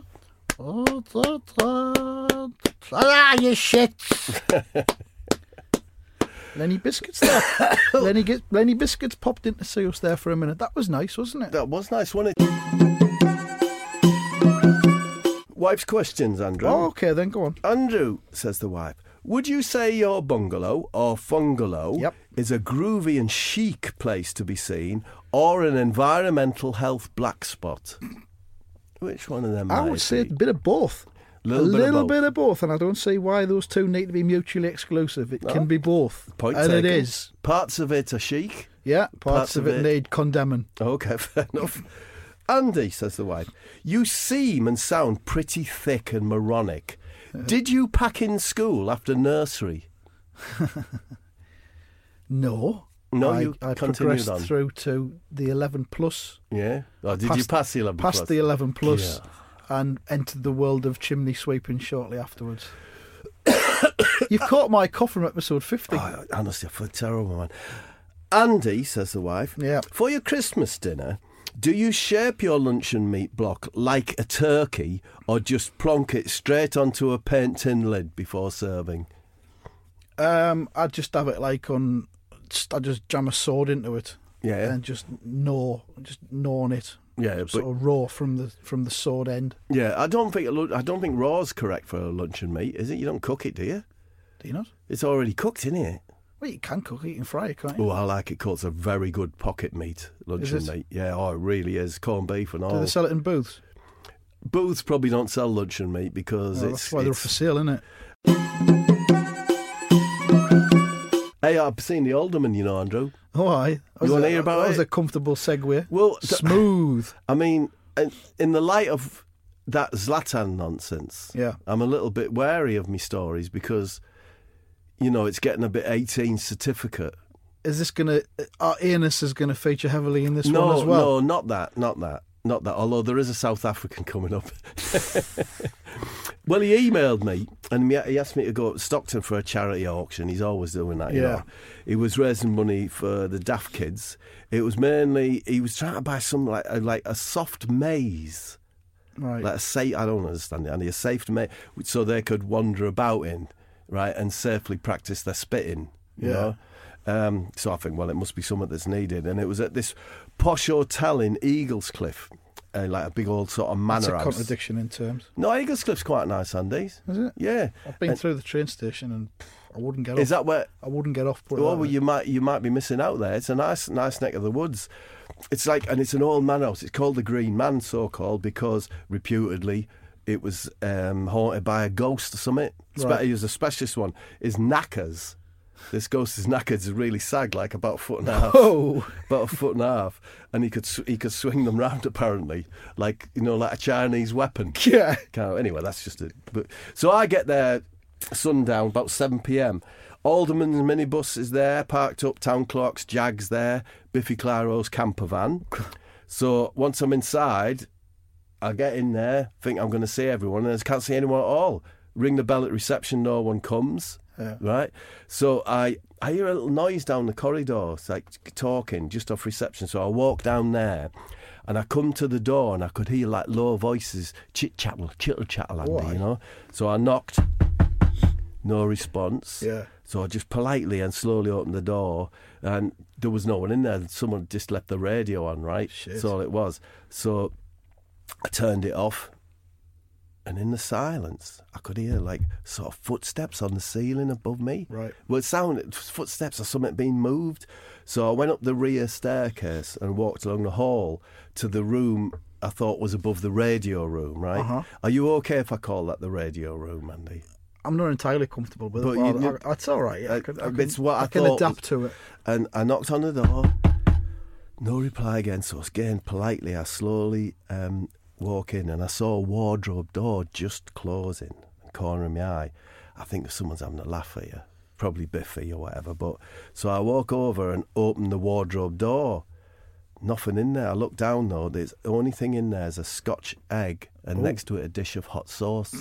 Speaker 8: Ah, you shit.
Speaker 2: Lenny Biscuits there. Lenny Biscuits popped in to see us there for a minute. That was nice, wasn't it?
Speaker 3: That was nice, wasn't it? Wife's questions, Andrew.
Speaker 2: Oh, okay, then go on.
Speaker 3: Andrew, says the wife, would you say your bungalow or fungalow is a groovy and chic place to be seen or an environmental health black spot? Which one of them?
Speaker 2: I would say a bit of both. A
Speaker 3: Little
Speaker 2: bit of both, and I don't see why those two need to be mutually exclusive. It can be both.
Speaker 3: Point
Speaker 2: and
Speaker 3: taken.
Speaker 2: it is.
Speaker 3: Parts of it are chic.
Speaker 2: Yeah, parts of it need condemning.
Speaker 3: Okay, fair enough. Andy, says the wife, you seem and sound pretty thick and moronic. Did you pack in school after nursery?
Speaker 2: No.
Speaker 3: No,
Speaker 2: I
Speaker 3: continued
Speaker 2: progressed
Speaker 3: on
Speaker 2: through to the 11 plus.
Speaker 3: Yeah. Or did you pass the 11 plus?
Speaker 2: Passed the 11 plus.
Speaker 3: Yeah.
Speaker 2: And entered the world of chimney sweeping shortly afterwards. You've caught my cough from episode 50.
Speaker 3: Oh, honestly, I feel terrible, man. Andy, says the wife, for your Christmas dinner, do you shape your luncheon meat block like a turkey or just plonk it straight onto a paint tin lid before serving?
Speaker 2: I'd just have it I just jam a sword into it.
Speaker 3: Yeah.
Speaker 2: And just gnaw on it.
Speaker 3: Yeah,
Speaker 2: sort of raw from the sword end.
Speaker 3: Yeah, I don't think raw's correct for a luncheon meat, is it? You don't cook it, do you?
Speaker 2: Do you not?
Speaker 3: It's already cooked, isn't it?
Speaker 2: Well, you can cook it, you can fry it, can't you?
Speaker 3: Oh, I like it cooked. It's a very good pocket meat, luncheon meat. Yeah, it really is. Corned beef and all.
Speaker 2: Do they sell it in booths?
Speaker 3: Booths probably don't sell luncheon meat because
Speaker 2: that's why they're for sale, isn't it?
Speaker 3: Hey, I've seen The Alderman, Andrew.
Speaker 2: Oh, aye.
Speaker 3: You want to hear about it?
Speaker 2: That was a comfortable segue.
Speaker 3: Well,
Speaker 2: smooth.
Speaker 3: I mean, in the light of that Zlatan nonsense, I'm a little bit wary of my stories because, it's getting a bit 18 certificate.
Speaker 2: Is this going to... Our anus is going to feature heavily in this one as well?
Speaker 3: No, not that. Although there is a South African coming up. Well, he emailed me and he asked me to go to Stockton for a charity auction. He's always doing that, you know. He was raising money for the Daft Kids. It was mainly, he was trying to buy some like a soft maze.
Speaker 2: Right.
Speaker 3: I don't understand it, Andy. A safe maze so they could wander about in, right, and safely practice their spitting, you know. So I think, well, it must be something that's needed. And it was at this posh hotel in Eaglescliff. Like a big old sort of manor house.
Speaker 2: It's a contradiction in terms.
Speaker 3: No, Eaglescliff's quite nice, Andy.
Speaker 2: Is it?
Speaker 3: Yeah.
Speaker 2: I've been through the train station and I wouldn't get off.
Speaker 3: Is that where?
Speaker 2: I wouldn't get off.
Speaker 3: Well, you might be missing out there. It's a nice neck of the woods. It's like, and it's an old manor house. It's called the Green Man, so called, because reputedly it was haunted by a ghost or something. Right. He was a specialist one. His knackers. This ghost's knackers are really sagged, like about a foot and a half.
Speaker 2: Oh.
Speaker 3: About a foot and a half. And he could swing them round, apparently, like a Chinese weapon.
Speaker 2: Yeah.
Speaker 3: Anyway, that's just it. So I get there sundown, about 7 p.m. Alderman's minibus is there, parked up, Town Clock's, Jag's there, Biffy Clyro's camper van. So once I'm inside, I get in there, think I'm going to see everyone, and I can't see anyone at all. Ring the bell at reception, no one comes.
Speaker 2: Yeah.
Speaker 3: Right, so I hear a little noise down the corridor. It's like talking just off reception. So I walk down there, and I come to the door, and I could hear like low voices, chittle chattle, Andy, So I knocked, no response.
Speaker 2: Yeah.
Speaker 3: So I just politely and slowly opened the door, and there was no one in there. Someone just left the radio on. Right,
Speaker 2: Shit.
Speaker 3: That's all it was. So I turned it off. And in the silence, I could hear like sort of footsteps on the ceiling above me.
Speaker 2: Right.
Speaker 3: Well, it sounded footsteps or something being moved. So I went up the rear staircase and walked along the hall to the room I thought was above the radio room. Right.
Speaker 2: Uh-huh.
Speaker 3: Are you okay if I call that the radio room, Andy?
Speaker 2: I'm not entirely comfortable with it. Well, it's all right. I can adapt to it.
Speaker 3: And I knocked on the door. No reply again. So again, politely, I slowly walk in, and I saw a wardrobe door just closing, corner of my eye. I think someone's having a laugh at you, probably Biffy or whatever. But so I walk over and open the wardrobe door. Nothing in there. I look down though. The only thing in there is a Scotch egg, and next to it a dish of hot sauce.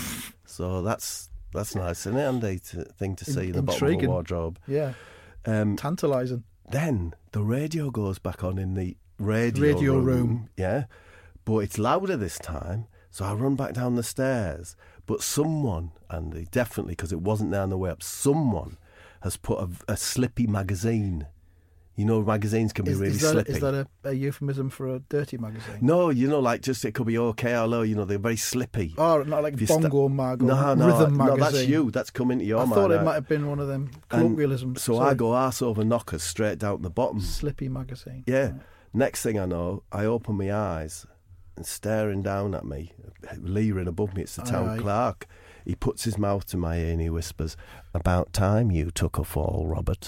Speaker 3: So that's nice, isn't it, Andy? Thing to see in the bottom of the wardrobe.
Speaker 2: Yeah. Tantalising.
Speaker 3: Then the radio goes back on in the radio room. Yeah. But it's louder this time, so I run back down the stairs. But someone, Andy, definitely, because it wasn't there on the way up, someone has put a slippy magazine. Magazines can be really slippy.
Speaker 2: Is that a euphemism for a dirty magazine?
Speaker 3: No, it could be OK or low, they're very slippy.
Speaker 2: Oh, not like Bongo Mag or
Speaker 3: Rhythm
Speaker 2: Magazine.
Speaker 3: No, that's you. That's coming to your mind.
Speaker 2: I thought it might have been one of them colloquialisms.
Speaker 3: So I go arse over knockers straight down the bottom.
Speaker 2: Slippy magazine.
Speaker 3: Yeah. Right. Next thing I know, I open my eyes, and staring down at me, leering above me. It's the town clerk. He puts his mouth to my ear and he whispers, "About time you took a fall, Robert."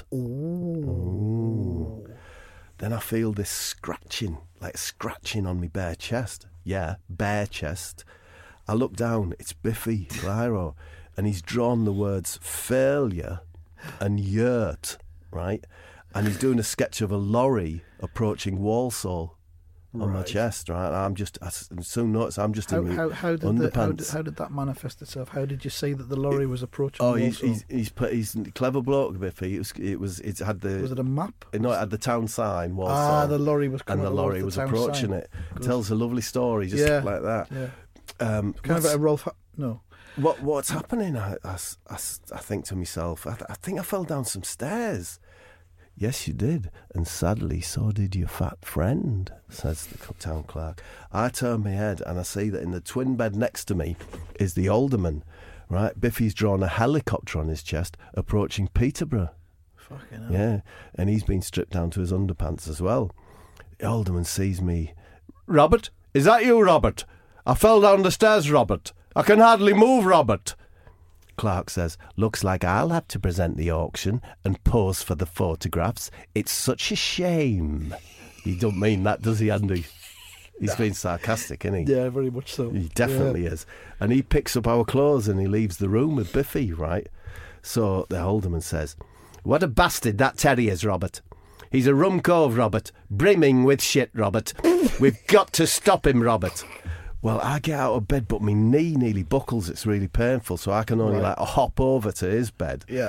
Speaker 3: Ooh. Then I feel this scratching on my bare chest. Yeah, bare chest. I look down, it's Biffy Clyro, and he's drawn the words failure and yurt, right? And he's doing a sketch of a lorry approaching Walsall on my chest, right? I'm soon noticed I'm just in the underpants.
Speaker 2: How did that manifest itself? How did you see that the lorry was approaching?
Speaker 3: Oh, he's a clever bloke, Biffy. It had the.
Speaker 2: Was it a map?
Speaker 3: No, it had the town sign. Walsall,
Speaker 2: the lorry was coming.
Speaker 3: And the lorry was approaching it. It tells a lovely story, just like that.
Speaker 2: Yeah. Kind of like a Rolf. No.
Speaker 3: What's happening? I think to myself. I think I fell down some stairs. Yes, you did, and sadly, so did your fat friend, says the town clerk. I turn my head and I see that in the twin bed next to me is the alderman, right? Biffy's drawn a helicopter on his chest approaching Peterborough.
Speaker 2: Fucking hell.
Speaker 3: Yeah, and he's been stripped down to his underpants as well. The alderman sees me. "Robert, is that you, Robert? I fell down the stairs, Robert. I can hardly move, Robert." Clark says, "Looks like I'll have to present the auction and pose for the photographs. It's such a shame." He don't mean that, does he, Andy? He's been sarcastic, isn't he?
Speaker 2: Yeah, very much so.
Speaker 3: He definitely is. And he picks up our clothes and he leaves the room with Biffy, right? So the alderman says, "What a bastard that Terry is, Robert. He's a rum cove, Robert. Brimming with shit, Robert. We've got to stop him, Robert." Well, I get out of bed, but my knee nearly buckles. It's really painful, so I can only hop over to his bed.
Speaker 2: Yeah.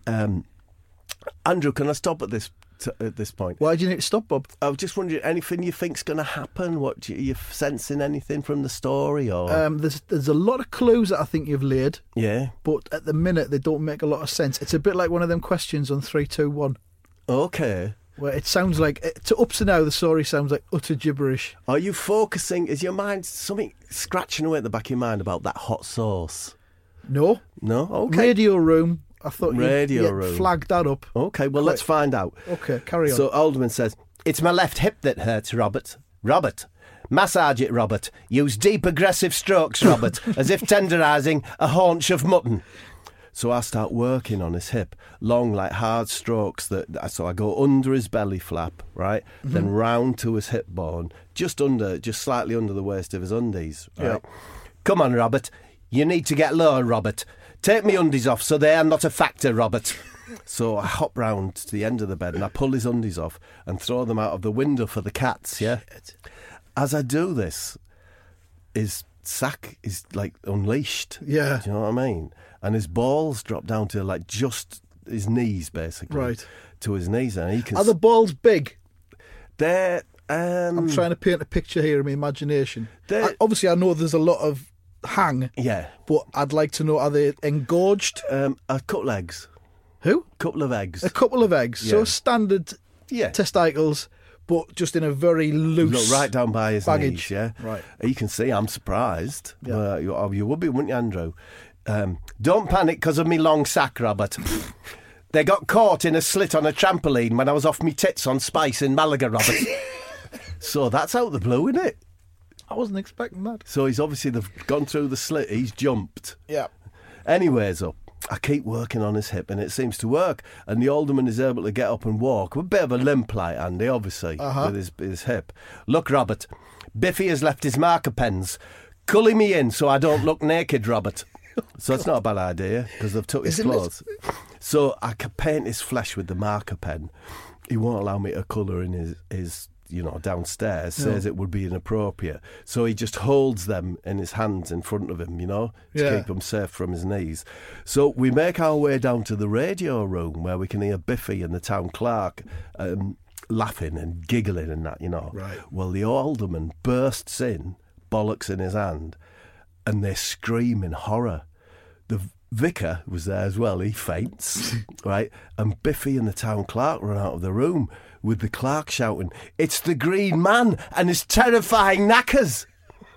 Speaker 3: Andrew, can I stop at this point?
Speaker 2: Why do you need to stop, Bob?
Speaker 3: I was just wondering, anything you think's going to happen? What you sensing anything from the story, or
Speaker 2: there's a lot of clues that I think you've laid.
Speaker 3: Yeah.
Speaker 2: But at the minute, they don't make a lot of sense. It's a bit like one of them questions on 3, 2, 1.
Speaker 3: Okay.
Speaker 2: Where it sounds like, up to now, the story sounds like utter gibberish.
Speaker 3: Are you focusing, is your mind something scratching away at the back of your mind about that hot sauce?
Speaker 2: No.
Speaker 3: No? Okay.
Speaker 2: Radio room. I thought
Speaker 3: Radio
Speaker 2: you
Speaker 3: room.
Speaker 2: Flagged that up.
Speaker 3: Okay, well, let's find out.
Speaker 2: Okay, carry on.
Speaker 3: So Alderman says, "It's my left hip that hurts, Robert. Robert, massage it, Robert. Use deep aggressive strokes, Robert, as if tenderising a haunch of mutton." So I start working on his hip, long, like hard strokes. So I go under his belly flap, right? Mm-hmm. Then round to his hip bone, just slightly under the waist of his undies, right? Yeah. "Come on, Robert. You need to get lower, Robert. Take me undies off so they are not a factor, Robert." So I hop round to the end of the bed and I pull his undies off and throw them out of the window for the cats, yeah? Shit. As I do this, his sack is like unleashed.
Speaker 2: Yeah.
Speaker 3: Do you know what I mean? And his balls drop down to like just his knees, basically.
Speaker 2: Right.
Speaker 3: To his knees. And he can.
Speaker 2: Are the balls big?
Speaker 3: They're.
Speaker 2: I'm trying to paint a picture here in my imagination. Obviously, I know there's a lot of hang.
Speaker 3: Yeah.
Speaker 2: But I'd like to know, are they engorged?
Speaker 3: A couple of eggs.
Speaker 2: Who?
Speaker 3: Couple of eggs.
Speaker 2: A couple of eggs. Yeah. So standard testicles, but just in a very loose.
Speaker 3: Right down by his
Speaker 2: baggage.
Speaker 3: knees, yeah.
Speaker 2: Right.
Speaker 3: You can see I'm surprised. Yeah. You would be, wouldn't you, Andrew? Don't panic because of me long sack, Robert. They got caught in a slit on a trampoline when I was off me tits on Spice in Malaga, Robert. So that's out the blue, isn't it?
Speaker 2: I wasn't expecting that.
Speaker 3: So he's obviously gone through the slit. He's jumped.
Speaker 2: Yeah.
Speaker 3: Anyways, I keep working on his hip and it seems to work. And the alderman is able to get up and walk. With a bit of a limp like Andy, obviously, with his hip. "Look, Robert, Biffy has left his marker pens. Cully me in so I don't look naked, Robert." So it's not a bad idea because they've took his clothes. So I can paint his flesh with the marker pen. He won't allow me to colour in his downstairs, says it would be inappropriate. So he just holds them in his hands in front of him, to keep him safe from his knees. So we make our way down to the radio room where we can hear Biffy and the town clerk laughing and giggling and that,
Speaker 2: Right.
Speaker 3: Well, the alderman bursts in, bollocks in his hand, and they scream in horror. The vicar was there as well. He faints, right? And Biffy and the town clerk run out of the room with the clerk shouting, "It's the Green Man and his terrifying knackers."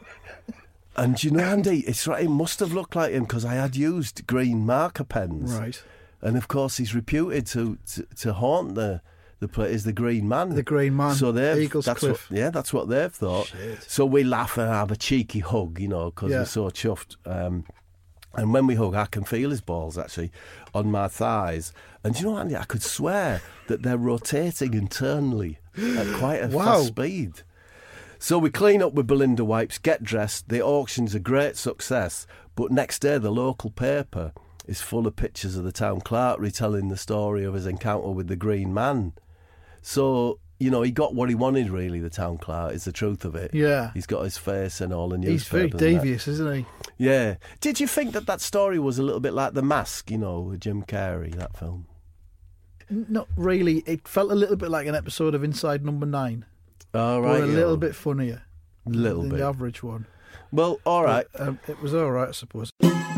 Speaker 3: And Andy, it's right. It must have looked like him because I had used green marker pens,
Speaker 2: right?
Speaker 3: And of course, he's reputed to haunt the is the Green Man.
Speaker 2: The Green Man.
Speaker 3: So
Speaker 2: Eagles Cliff.
Speaker 3: That's what they've thought.
Speaker 2: Shit.
Speaker 3: So we laugh and have a cheeky hug, because we're so chuffed. And when we hug, I can feel his balls actually on my thighs. And do you know what, Andy? I could swear that they're rotating internally at quite a fast speed. So we clean up with Belinda wipes, get dressed. The auction's a great success. But next day, the local paper is full of pictures of the town clerk retelling the story of his encounter with the Green Man. So, he got what he wanted, really, the town clerk, is the truth of it.
Speaker 2: Yeah.
Speaker 3: He's got his face in all the
Speaker 2: He's
Speaker 3: newspapers.
Speaker 2: very devious, isn't he?
Speaker 3: Yeah. Did you think that story was a little bit like The Mask, with Jim Carrey, that film?
Speaker 2: Not really. It felt a little bit like an episode of Inside Number 9.
Speaker 3: Oh, right.
Speaker 2: But a little bit funnier.
Speaker 3: Than
Speaker 2: the average one.
Speaker 3: Well, all right.
Speaker 2: But, it was all right, I suppose.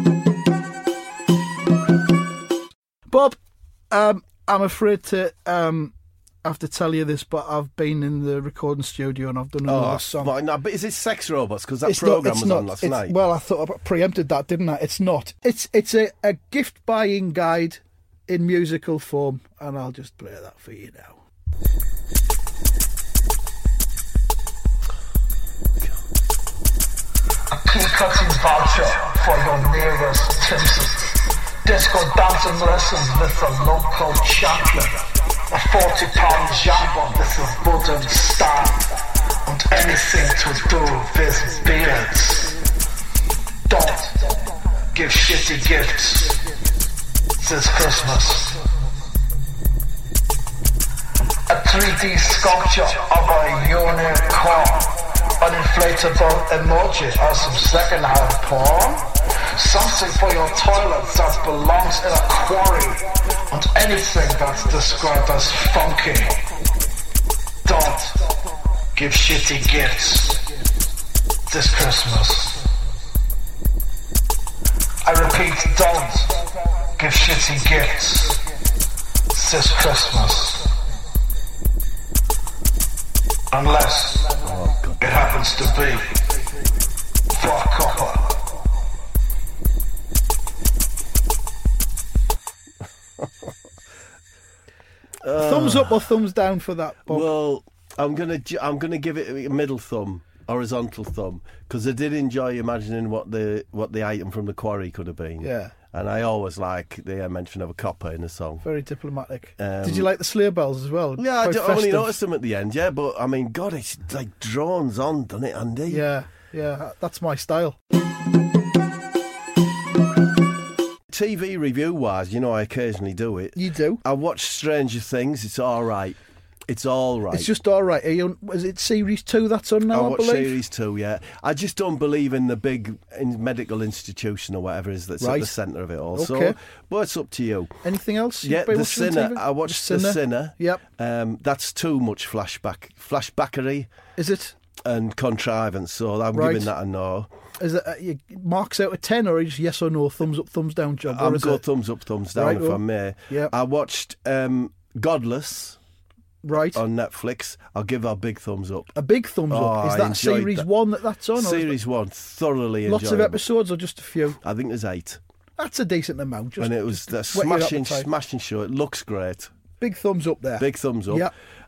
Speaker 2: Bob, I'm afraid to have to tell you this, but I've been in the recording studio and I've done another song.
Speaker 3: No, but is it Sex Robots? Because that programme was on last night.
Speaker 2: Well, I thought I preempted that, didn't I? It's not. It's a gift buying guide in musical form, and I'll just play that for you now.
Speaker 9: A key-cutting voucher for your nearest Timpson. Disco dancing lessons with a local champion. A 40-pound jumbo, this is Budden style. And anything to do with beards. Don't give shitty gifts this Christmas. A 3D sculpture of a unicorn. An inflatable emoji or some second-hand porn. Something for your toilet that belongs in a quarry. And anything that's described as funky. Don't give shitty gifts this Christmas. I repeat, don't give shitty gifts this Christmas. Unless it happens to be for a copper.
Speaker 2: Thumbs up or thumbs down for that, Bob?
Speaker 3: Well, I'm gonna give it a middle thumb, horizontal thumb, because I did enjoy imagining what the item from the quarry could have been.
Speaker 2: Yeah.
Speaker 3: And I always like the mention of a copper in a song.
Speaker 2: Very diplomatic. Did you like the sleigh bells as well?
Speaker 3: Yeah, I only noticed them at the end, yeah, but I mean, God, it's like drones on, doesn't it, Andy?
Speaker 2: Yeah, that's my style.
Speaker 3: TV review-wise, I occasionally do it.
Speaker 2: You do?
Speaker 3: I watch Stranger Things, it's all right. It's all right.
Speaker 2: It's just all right. Is it Series 2 that's on now, I believe?
Speaker 3: Series 2, yeah. I just don't believe in the big medical institution or whatever it is that's at the centre of it all.
Speaker 2: Okay.
Speaker 3: So, but it's up to you.
Speaker 2: Anything else?
Speaker 3: Yeah, The Sinner. I watched The Sinner.
Speaker 2: Yep.
Speaker 3: That's too much flashbackery.
Speaker 2: Is it?
Speaker 3: And contrivance, so I'm giving that a no.
Speaker 2: Is it marks out of 10 or is yes or no, thumbs up, thumbs down job?
Speaker 3: I'm going thumbs up, thumbs down if I may.
Speaker 2: Yeah.
Speaker 3: I watched Godless.
Speaker 2: Right.
Speaker 3: On Netflix. I'll give a big thumbs up.
Speaker 2: A big thumbs up? Is that Series 1 that's on?
Speaker 3: Series 1, thoroughly enjoyable.
Speaker 2: Lots of episodes or just a few?
Speaker 3: I think there's 8.
Speaker 2: That's a decent amount.
Speaker 3: And it was a smashing show. It looks great.
Speaker 2: Big thumbs up there.
Speaker 3: Big thumbs up.
Speaker 2: Yeah.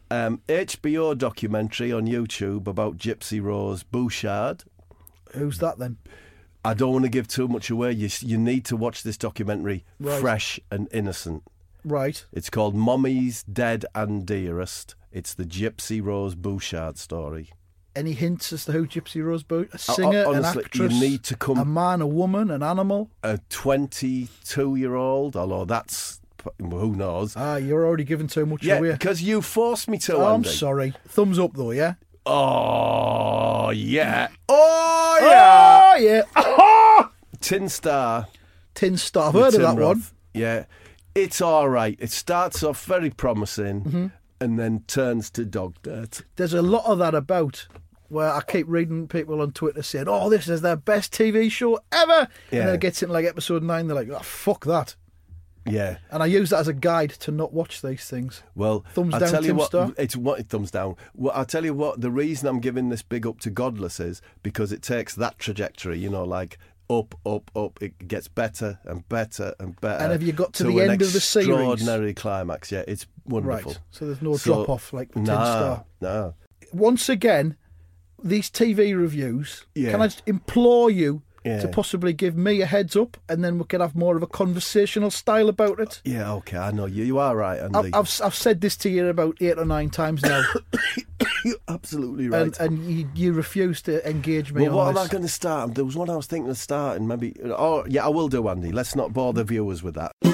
Speaker 3: HBO documentary on YouTube about Gypsy Rose Bouchard.
Speaker 2: Who's that then?
Speaker 3: I don't want to give too much away. You need to watch this documentary, Fresh and Innocent.
Speaker 2: Right.
Speaker 3: It's called Mommy's Dead and Dearest. It's the Gypsy Rose Bouchard story.
Speaker 2: Any hints as to who Gypsy Rose Bouchard? A singer,
Speaker 3: honestly,
Speaker 2: an actress,
Speaker 3: you need to come.
Speaker 2: A man, a woman, an animal?
Speaker 3: A 22-year-old, although that's... Who knows?
Speaker 2: You're already giving too much away.
Speaker 3: Yeah, because you forced me to,
Speaker 2: I'm
Speaker 3: Andy.
Speaker 2: sorry. Thumbs up, though, yeah?
Speaker 3: Oh, yeah. Oh, yeah.
Speaker 2: Oh, yeah. Oh!
Speaker 3: Tin Star.
Speaker 2: Tin Star. I've heard of that one.
Speaker 3: Yeah. It's all right. It starts off very promising and then turns to dog dirt.
Speaker 2: There's a lot of that about where I keep reading people on Twitter saying, oh, this is their best TV show ever. Yeah. And then it gets into like episode 9, they're like, oh, fuck that.
Speaker 3: Yeah.
Speaker 2: And I use that as a guide to not watch these things.
Speaker 3: Well,
Speaker 2: thumbs
Speaker 3: I'll
Speaker 2: down,
Speaker 3: tell you
Speaker 2: Tim
Speaker 3: what,
Speaker 2: Star?
Speaker 3: it's what thumbs down. Well, I'll tell you what, the reason I'm giving this big up to Godless is because it takes that trajectory, like up, up, up. It gets better and better and better.
Speaker 2: And have you got to the end of the series?
Speaker 3: Extraordinary climax, yeah. It's wonderful.
Speaker 2: Right. So there's no drop off like the Tin Star.
Speaker 3: No.
Speaker 2: Once again, these TV reviews. Can I just implore you to possibly give me a heads up, and then we can have more of a conversational style about it?
Speaker 3: Yeah, okay, I know you. You are right, Andy.
Speaker 2: I've said this to you about 8 or 9 times now.
Speaker 3: You're absolutely right.
Speaker 2: And you refuse to engage me on
Speaker 3: what
Speaker 2: this.
Speaker 3: am I going to start? There was one I was thinking of starting, maybe. Oh, yeah, I will do, Andy. Let's not bore the viewers with that.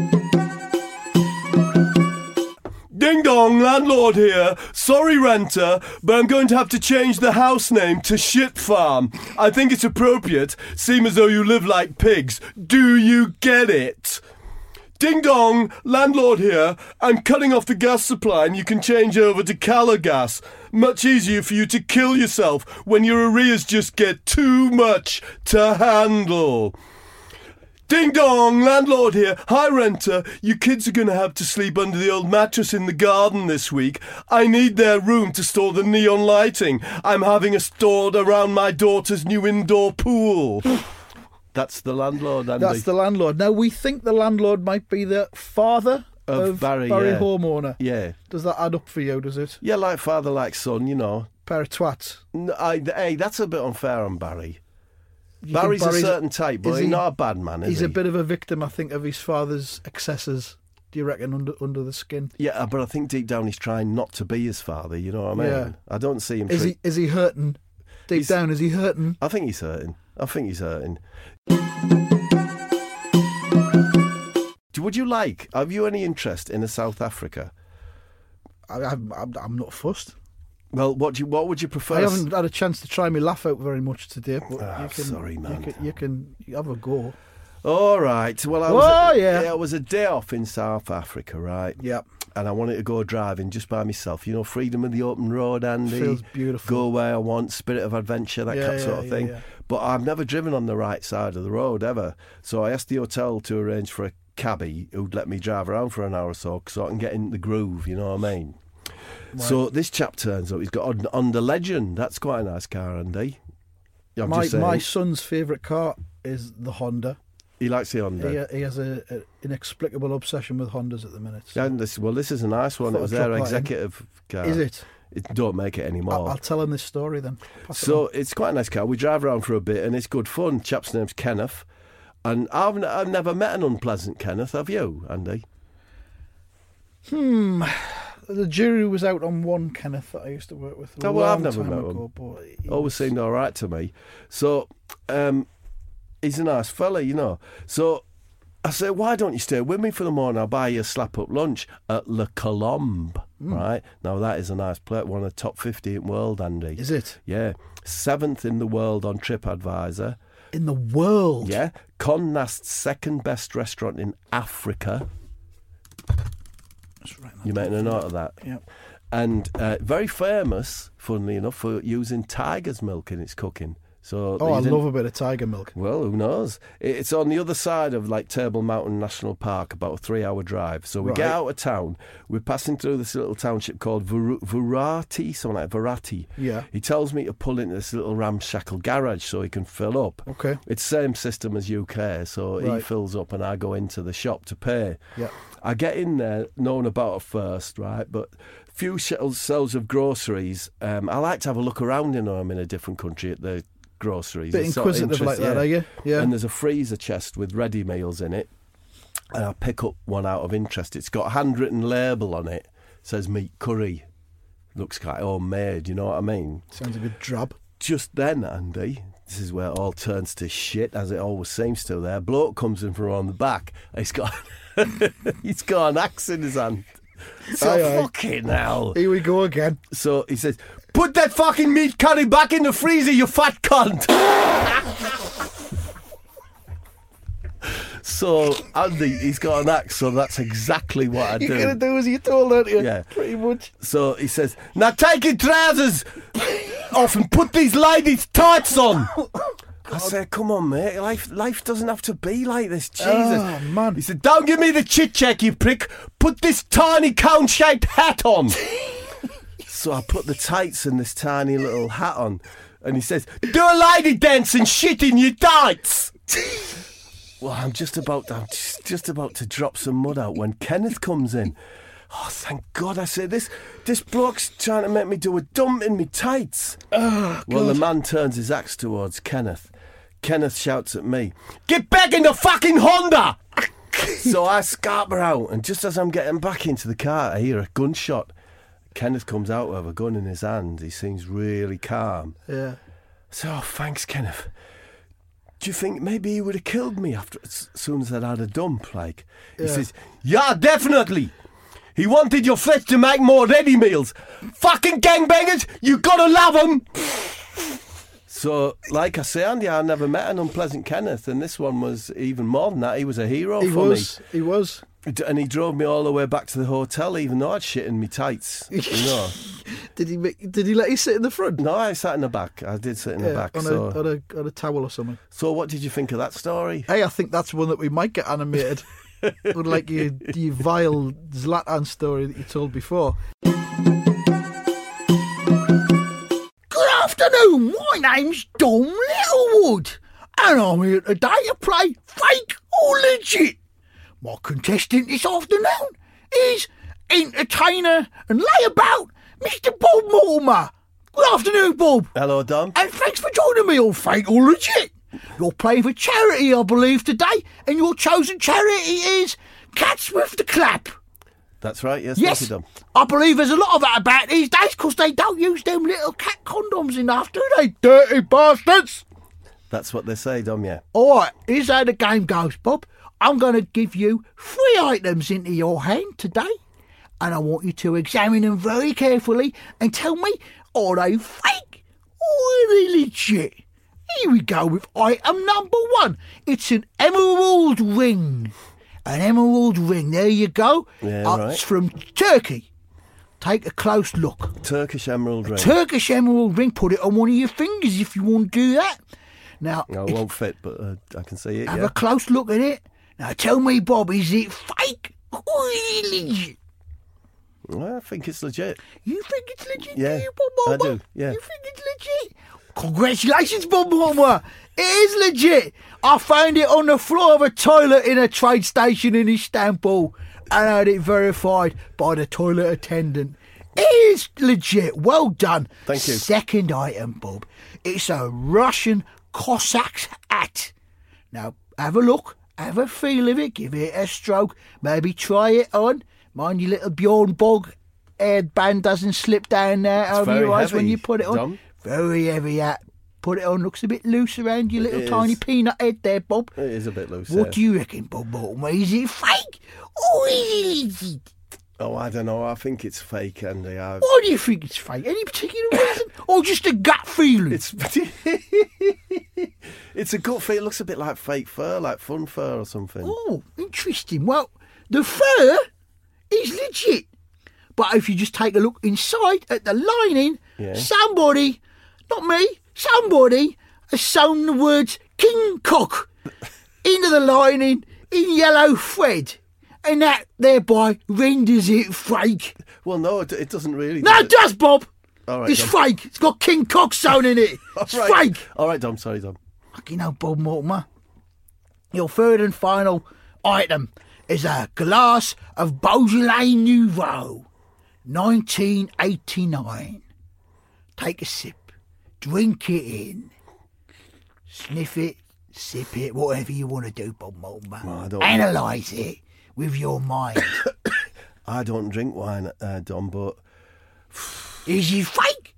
Speaker 3: Ding dong, landlord here. Sorry, renter, but I'm going to have to change the house name to Shit Farm. I think it's appropriate, seem as though you live like pigs. Do you get it? Ding dong, landlord here. I'm cutting off the gas supply and you can change over to Calogas. Much easier for you to kill yourself when your arrears just get too much to handle. Ding dong, landlord here. Hi, renter. You kids are going to have to sleep under the old mattress in the garden this week. I need their room to store the neon lighting I'm having stored around my daughter's new indoor pool. That's the landlord, Andy.
Speaker 2: That's the landlord. Now, we think the landlord might be the father of Barry Homeowner.
Speaker 3: Yeah.
Speaker 2: Does that add up for you, does it?
Speaker 3: Yeah, like father, like son, you know.
Speaker 2: Pair of twats.
Speaker 3: Hey, that's a bit unfair on Barry. Barry's a certain type, but he's not a bad man, is he?
Speaker 2: He's a bit of a victim, I think, of his father's excesses. Do you reckon, under the skin?
Speaker 3: Yeah, but I think deep down he's trying not to be his father, you know what I mean?
Speaker 2: Yeah.
Speaker 3: I don't see him...
Speaker 2: Is he hurting? Deep down, is he hurting?
Speaker 3: I think he's hurting. Would you have you any interest in a South Africa?
Speaker 2: I'm not fussed.
Speaker 3: Well, what would you prefer?
Speaker 2: I haven't had a chance to try my laugh out very much today. But
Speaker 3: sorry, man.
Speaker 2: You can have a go.
Speaker 3: All right. Well, it was a day off in South Africa, right?
Speaker 2: Yep.
Speaker 3: And I wanted to go driving just by myself. You know, freedom of the open road, Andy.
Speaker 2: Feels beautiful.
Speaker 3: Go where I want, spirit of adventure, that sort of thing. Yeah. But I've never driven on the right side of the road ever. So I asked the hotel to arrange for a cabbie who'd let me drive around for an hour or so I can get in the groove, you know what I mean? Right. So this chap turns up, he's got an Honda Legend. That's quite a nice car, Andy.
Speaker 2: My son's favourite car is the Honda.
Speaker 3: He likes the Honda.
Speaker 2: He has an inexplicable obsession with Hondas at the minute. So.
Speaker 3: And this is a nice one. It was their executive car.
Speaker 2: Is it?
Speaker 3: Don't make it anymore.
Speaker 2: I'll tell him this story then.
Speaker 3: It's quite a nice car. We drive around for a bit and it's good fun. Chap's name's Kenneth. And I've never met an unpleasant Kenneth, have you, Andy?
Speaker 2: The jury was out on one Kenneth that I used to work with.
Speaker 3: I've never met him. Always seemed all right to me. So, he's a nice fella, you know. So, I said, why don't you stay with me for the morning? I'll buy you a slap-up lunch at Le Colombe, right? Now, that is a nice place, one of the top 50 in the world, Andy.
Speaker 2: Is it?
Speaker 3: Yeah. 7th in the world on TripAdvisor.
Speaker 2: In the world?
Speaker 3: Yeah. Con Nast's second best restaurant in Africa. You're making a note of that?
Speaker 2: Yep.
Speaker 3: And very famous, funnily enough, for using tiger's milk in its cooking. So
Speaker 2: I love a bit of tiger milk.
Speaker 3: Well, who knows? It's on the other side of Table Mountain National Park, about a 3-hour drive. So we get out of town. We're passing through this little township called Vurati, something like Vurati.
Speaker 2: Yeah.
Speaker 3: He tells me to pull into this little ramshackle garage so he can fill up.
Speaker 2: Okay.
Speaker 3: It's the same system as UK, so he fills up and I go into the shop to pay.
Speaker 2: Yeah.
Speaker 3: I get in there knowing about it first, right? But few shelves of groceries. I like to have a look around when I'm in a different country at the groceries.
Speaker 2: Bit inquisitive like that, are you? Yeah.
Speaker 3: And there's a freezer chest with ready meals in it. And I pick up one out of interest. It's got a handwritten label on it. It says meat curry. Looks kind of homemade, you know what I mean?
Speaker 2: Sounds a bit drab.
Speaker 3: Just then, Andy, this is where it all turns to shit, as it always seems to there. Bloke comes in from around the back. He's got an axe in his hand. So fucking hell.
Speaker 2: Here we go again.
Speaker 3: So he says, put that fucking meat curry back in the freezer, you fat cunt. So Andy, he's got an axe, so that's exactly what I do.
Speaker 2: You're going to do as you told, aren't you?
Speaker 3: Yeah.
Speaker 2: Pretty much.
Speaker 3: So he says, now take your trousers off and put these ladies' tights on. I said, come on, mate. Life doesn't have to be like this. Jesus.
Speaker 2: Oh, man.
Speaker 3: He said, don't give me the chit-check, you prick. Put this tiny cone-shaped hat on. So I put the tights and this tiny little hat on. And he says, do a lady dance and shit in your tights. Well, I'm just about to drop some mud out when Kenneth comes in. Oh, thank God, I say, this bloke's trying to make me do a dump in me tights.
Speaker 2: Oh,
Speaker 3: well, the man turns his axe towards Kenneth. Kenneth shouts at me, "Get back in the fucking Honda!" So I scarper out, and just as I'm getting back into the car, I hear a gunshot. Kenneth comes out with a gun in his hand. He seems really calm.
Speaker 2: Yeah.
Speaker 3: So, oh, thanks, Kenneth. Do you think maybe he would have killed me as soon as I'd had a dump? Like, he says, "Yeah, definitely. He wanted your flesh to make more ready meals. Fucking gangbangers, you gotta love them." So, like I say, Andy, I never met an unpleasant Kenneth, and this one was even more than that. He was a hero for me.
Speaker 2: He was.
Speaker 3: And he drove me all the way back to the hotel, even though I'd shit in me tights. You know.
Speaker 2: Did he let you sit in the front?
Speaker 3: No, I sat in the back. I did sit in the back.
Speaker 2: On a towel or something.
Speaker 3: So what did you think of that story?
Speaker 2: Hey, I think that's one that we might get animated. Unlike your vile Zlatan story that you told before.
Speaker 8: Good afternoon, my name's Dom Littlewood, and I'm here today to play Fake or Legit. My contestant this afternoon is entertainer and layabout, Mr. Bob Mortimer. Good afternoon, Bob.
Speaker 3: Hello, Dom.
Speaker 8: And thanks for joining me on Fake or Legit. You're playing for charity, I believe, today, and your chosen charity is Cats with the Clap.
Speaker 3: That's right, yes.
Speaker 8: Yes,
Speaker 3: Thank you, Dom.
Speaker 8: I believe there's a lot of that about these days because they don't use them little cat condoms enough, do they, dirty bastards?
Speaker 3: That's what they say, Dom, yeah.
Speaker 8: All right, here's how the game goes, Bob. I'm going to give you 3 items into your hand today, and I want you to examine them very carefully and tell me, are they fake or are they legit? Here we go with item number 1. It's an emerald ring. An emerald ring, there you go.
Speaker 3: Yeah, right.
Speaker 8: It's from Turkey. Take a close look.
Speaker 3: Turkish emerald ring.
Speaker 8: Turkish emerald ring. Put it on one of your fingers if you want to do that. Now,
Speaker 3: no, it won't fit, but I can see it,
Speaker 8: have a close look at it. Now, tell me, Bob, is it fake or is it legit?
Speaker 3: Well, I think it's legit.
Speaker 8: You think it's legit,
Speaker 3: Yeah,
Speaker 8: do you, Bob?
Speaker 3: I do, yeah.
Speaker 8: You think it's legit? Congratulations, Bob Mortimer. It is legit. I found it on the floor of a toilet in a train station in Istanbul and I had it verified by the toilet attendant. It is legit. Well done.
Speaker 3: Thank you.
Speaker 8: Second item, Bob. It's a Russian Cossack's hat. Now, have a look. Have a feel of it. Give it a stroke. Maybe try it on. Mind your little Bjorn Borg hairband doesn't slip down there over your eyes when you put it on.
Speaker 3: Dom.
Speaker 8: Very heavy hat. Put it on. Looks a bit loose around your little tiny peanut head there, Bob.
Speaker 3: It is a bit loose.
Speaker 8: What do you reckon, Bob Mortimer? Is it fake or is it legit?
Speaker 3: Oh, I don't know. I think it's fake, Andy.
Speaker 8: Why do you think it's fake? Any particular reason? Or just a gut feeling?
Speaker 3: It's a gut feel. It looks a bit like fake fur, like fun fur or something.
Speaker 8: Oh, interesting. Well, the fur is legit. But if you just take a look inside at the lining, somebody, not me, somebody has sewn the words King Cock into the lining in yellow thread. And that thereby renders it fake.
Speaker 3: Well, no, it doesn't really.
Speaker 8: No, it does, Bob.
Speaker 3: All right,
Speaker 8: it's
Speaker 3: Dom.
Speaker 8: fake. It's got King Cock sewn in it. It's
Speaker 3: right.
Speaker 8: fake.
Speaker 3: All right, Dom. Sorry, Dom.
Speaker 8: Fucking hell, Bob Mortimer. Your third and final item is a glass of Beaujolais Nouveau, 1989. Take a sip. Drink it in. Sniff it. Sip it. Whatever you want to do, Bob Mortimer.
Speaker 3: Well,
Speaker 8: Analyse it with your mind.
Speaker 3: I don't drink wine, Dom, but...
Speaker 8: Is it fake?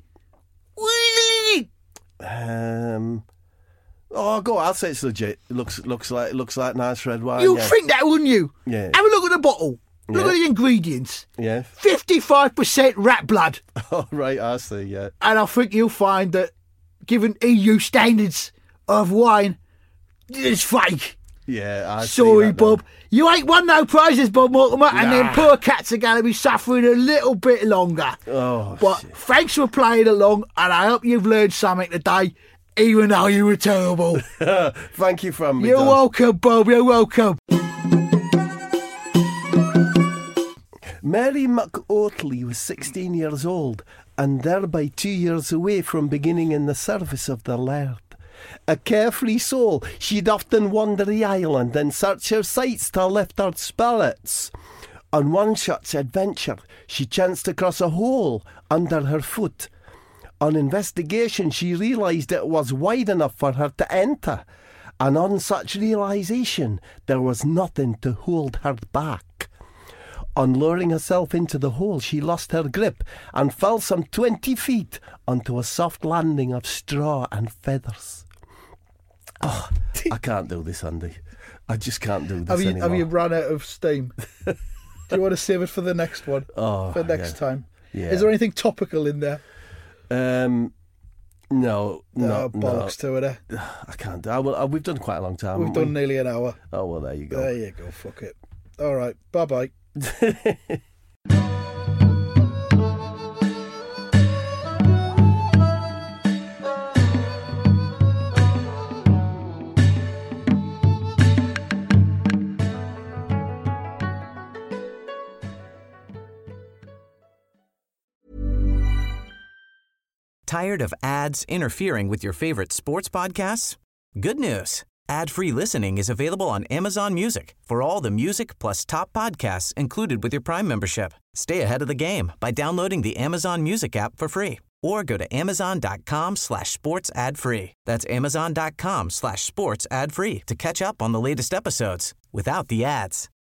Speaker 3: Oh, go on, I'll say it's legit. It looks like nice red wine.
Speaker 8: You'd think that, wouldn't you?
Speaker 3: Yeah.
Speaker 8: Have a look at the bottle. Look at the ingredients.
Speaker 3: Yeah.
Speaker 8: 55% rat blood.
Speaker 3: Oh, right, I see, yeah.
Speaker 8: And I think you'll find that, given EU standards of wine, it's fake.
Speaker 3: Yeah, I see.
Speaker 8: Sorry, Bob. You ain't won no prizes, Bob Mortimer, and them poor cats are going to be suffering a little bit longer.
Speaker 3: Oh,
Speaker 8: but
Speaker 3: shit.
Speaker 8: Thanks for playing along, and I hope you've learned something today, even though you were terrible.
Speaker 3: Thank you for having me,
Speaker 8: You're
Speaker 3: Dom.
Speaker 8: welcome, Bob. You're welcome.
Speaker 3: Mary McOatley was 16 years old and thereby 2 years away from beginning in the service of the Laird. A carefree soul, she'd often wander the island and search her sights to lift her spirits. On one shot's adventure, she chanced across a hole under her foot. On investigation, she realised it was wide enough for her to enter, and on such realisation, there was nothing to hold her back. On lowering herself into the hole, she lost her grip and fell some 20 feet onto a soft landing of straw and feathers. Oh, I can't do this, Andy. I just can't do this anymore.
Speaker 2: Have you run out of steam? Do you want to save it for the next one?
Speaker 3: Oh,
Speaker 2: for next time?
Speaker 3: Yeah.
Speaker 2: Is there anything topical in there?
Speaker 3: No,
Speaker 2: bollocks to it.
Speaker 3: I can't. We've done quite a long time.
Speaker 2: We've done nearly an hour.
Speaker 3: Oh, well, there you go.
Speaker 2: There you go. Fuck it. All right. Bye-bye.
Speaker 7: Tired of ads interfering with your favorite sports podcasts? Good news. Ad-free listening is available on Amazon Music for all the music plus top podcasts included with your Prime membership. Stay ahead of the game by downloading the Amazon Music app for free or go to amazon.com/sports ad free. That's amazon.com/sports ad free to catch up on the latest episodes without the ads.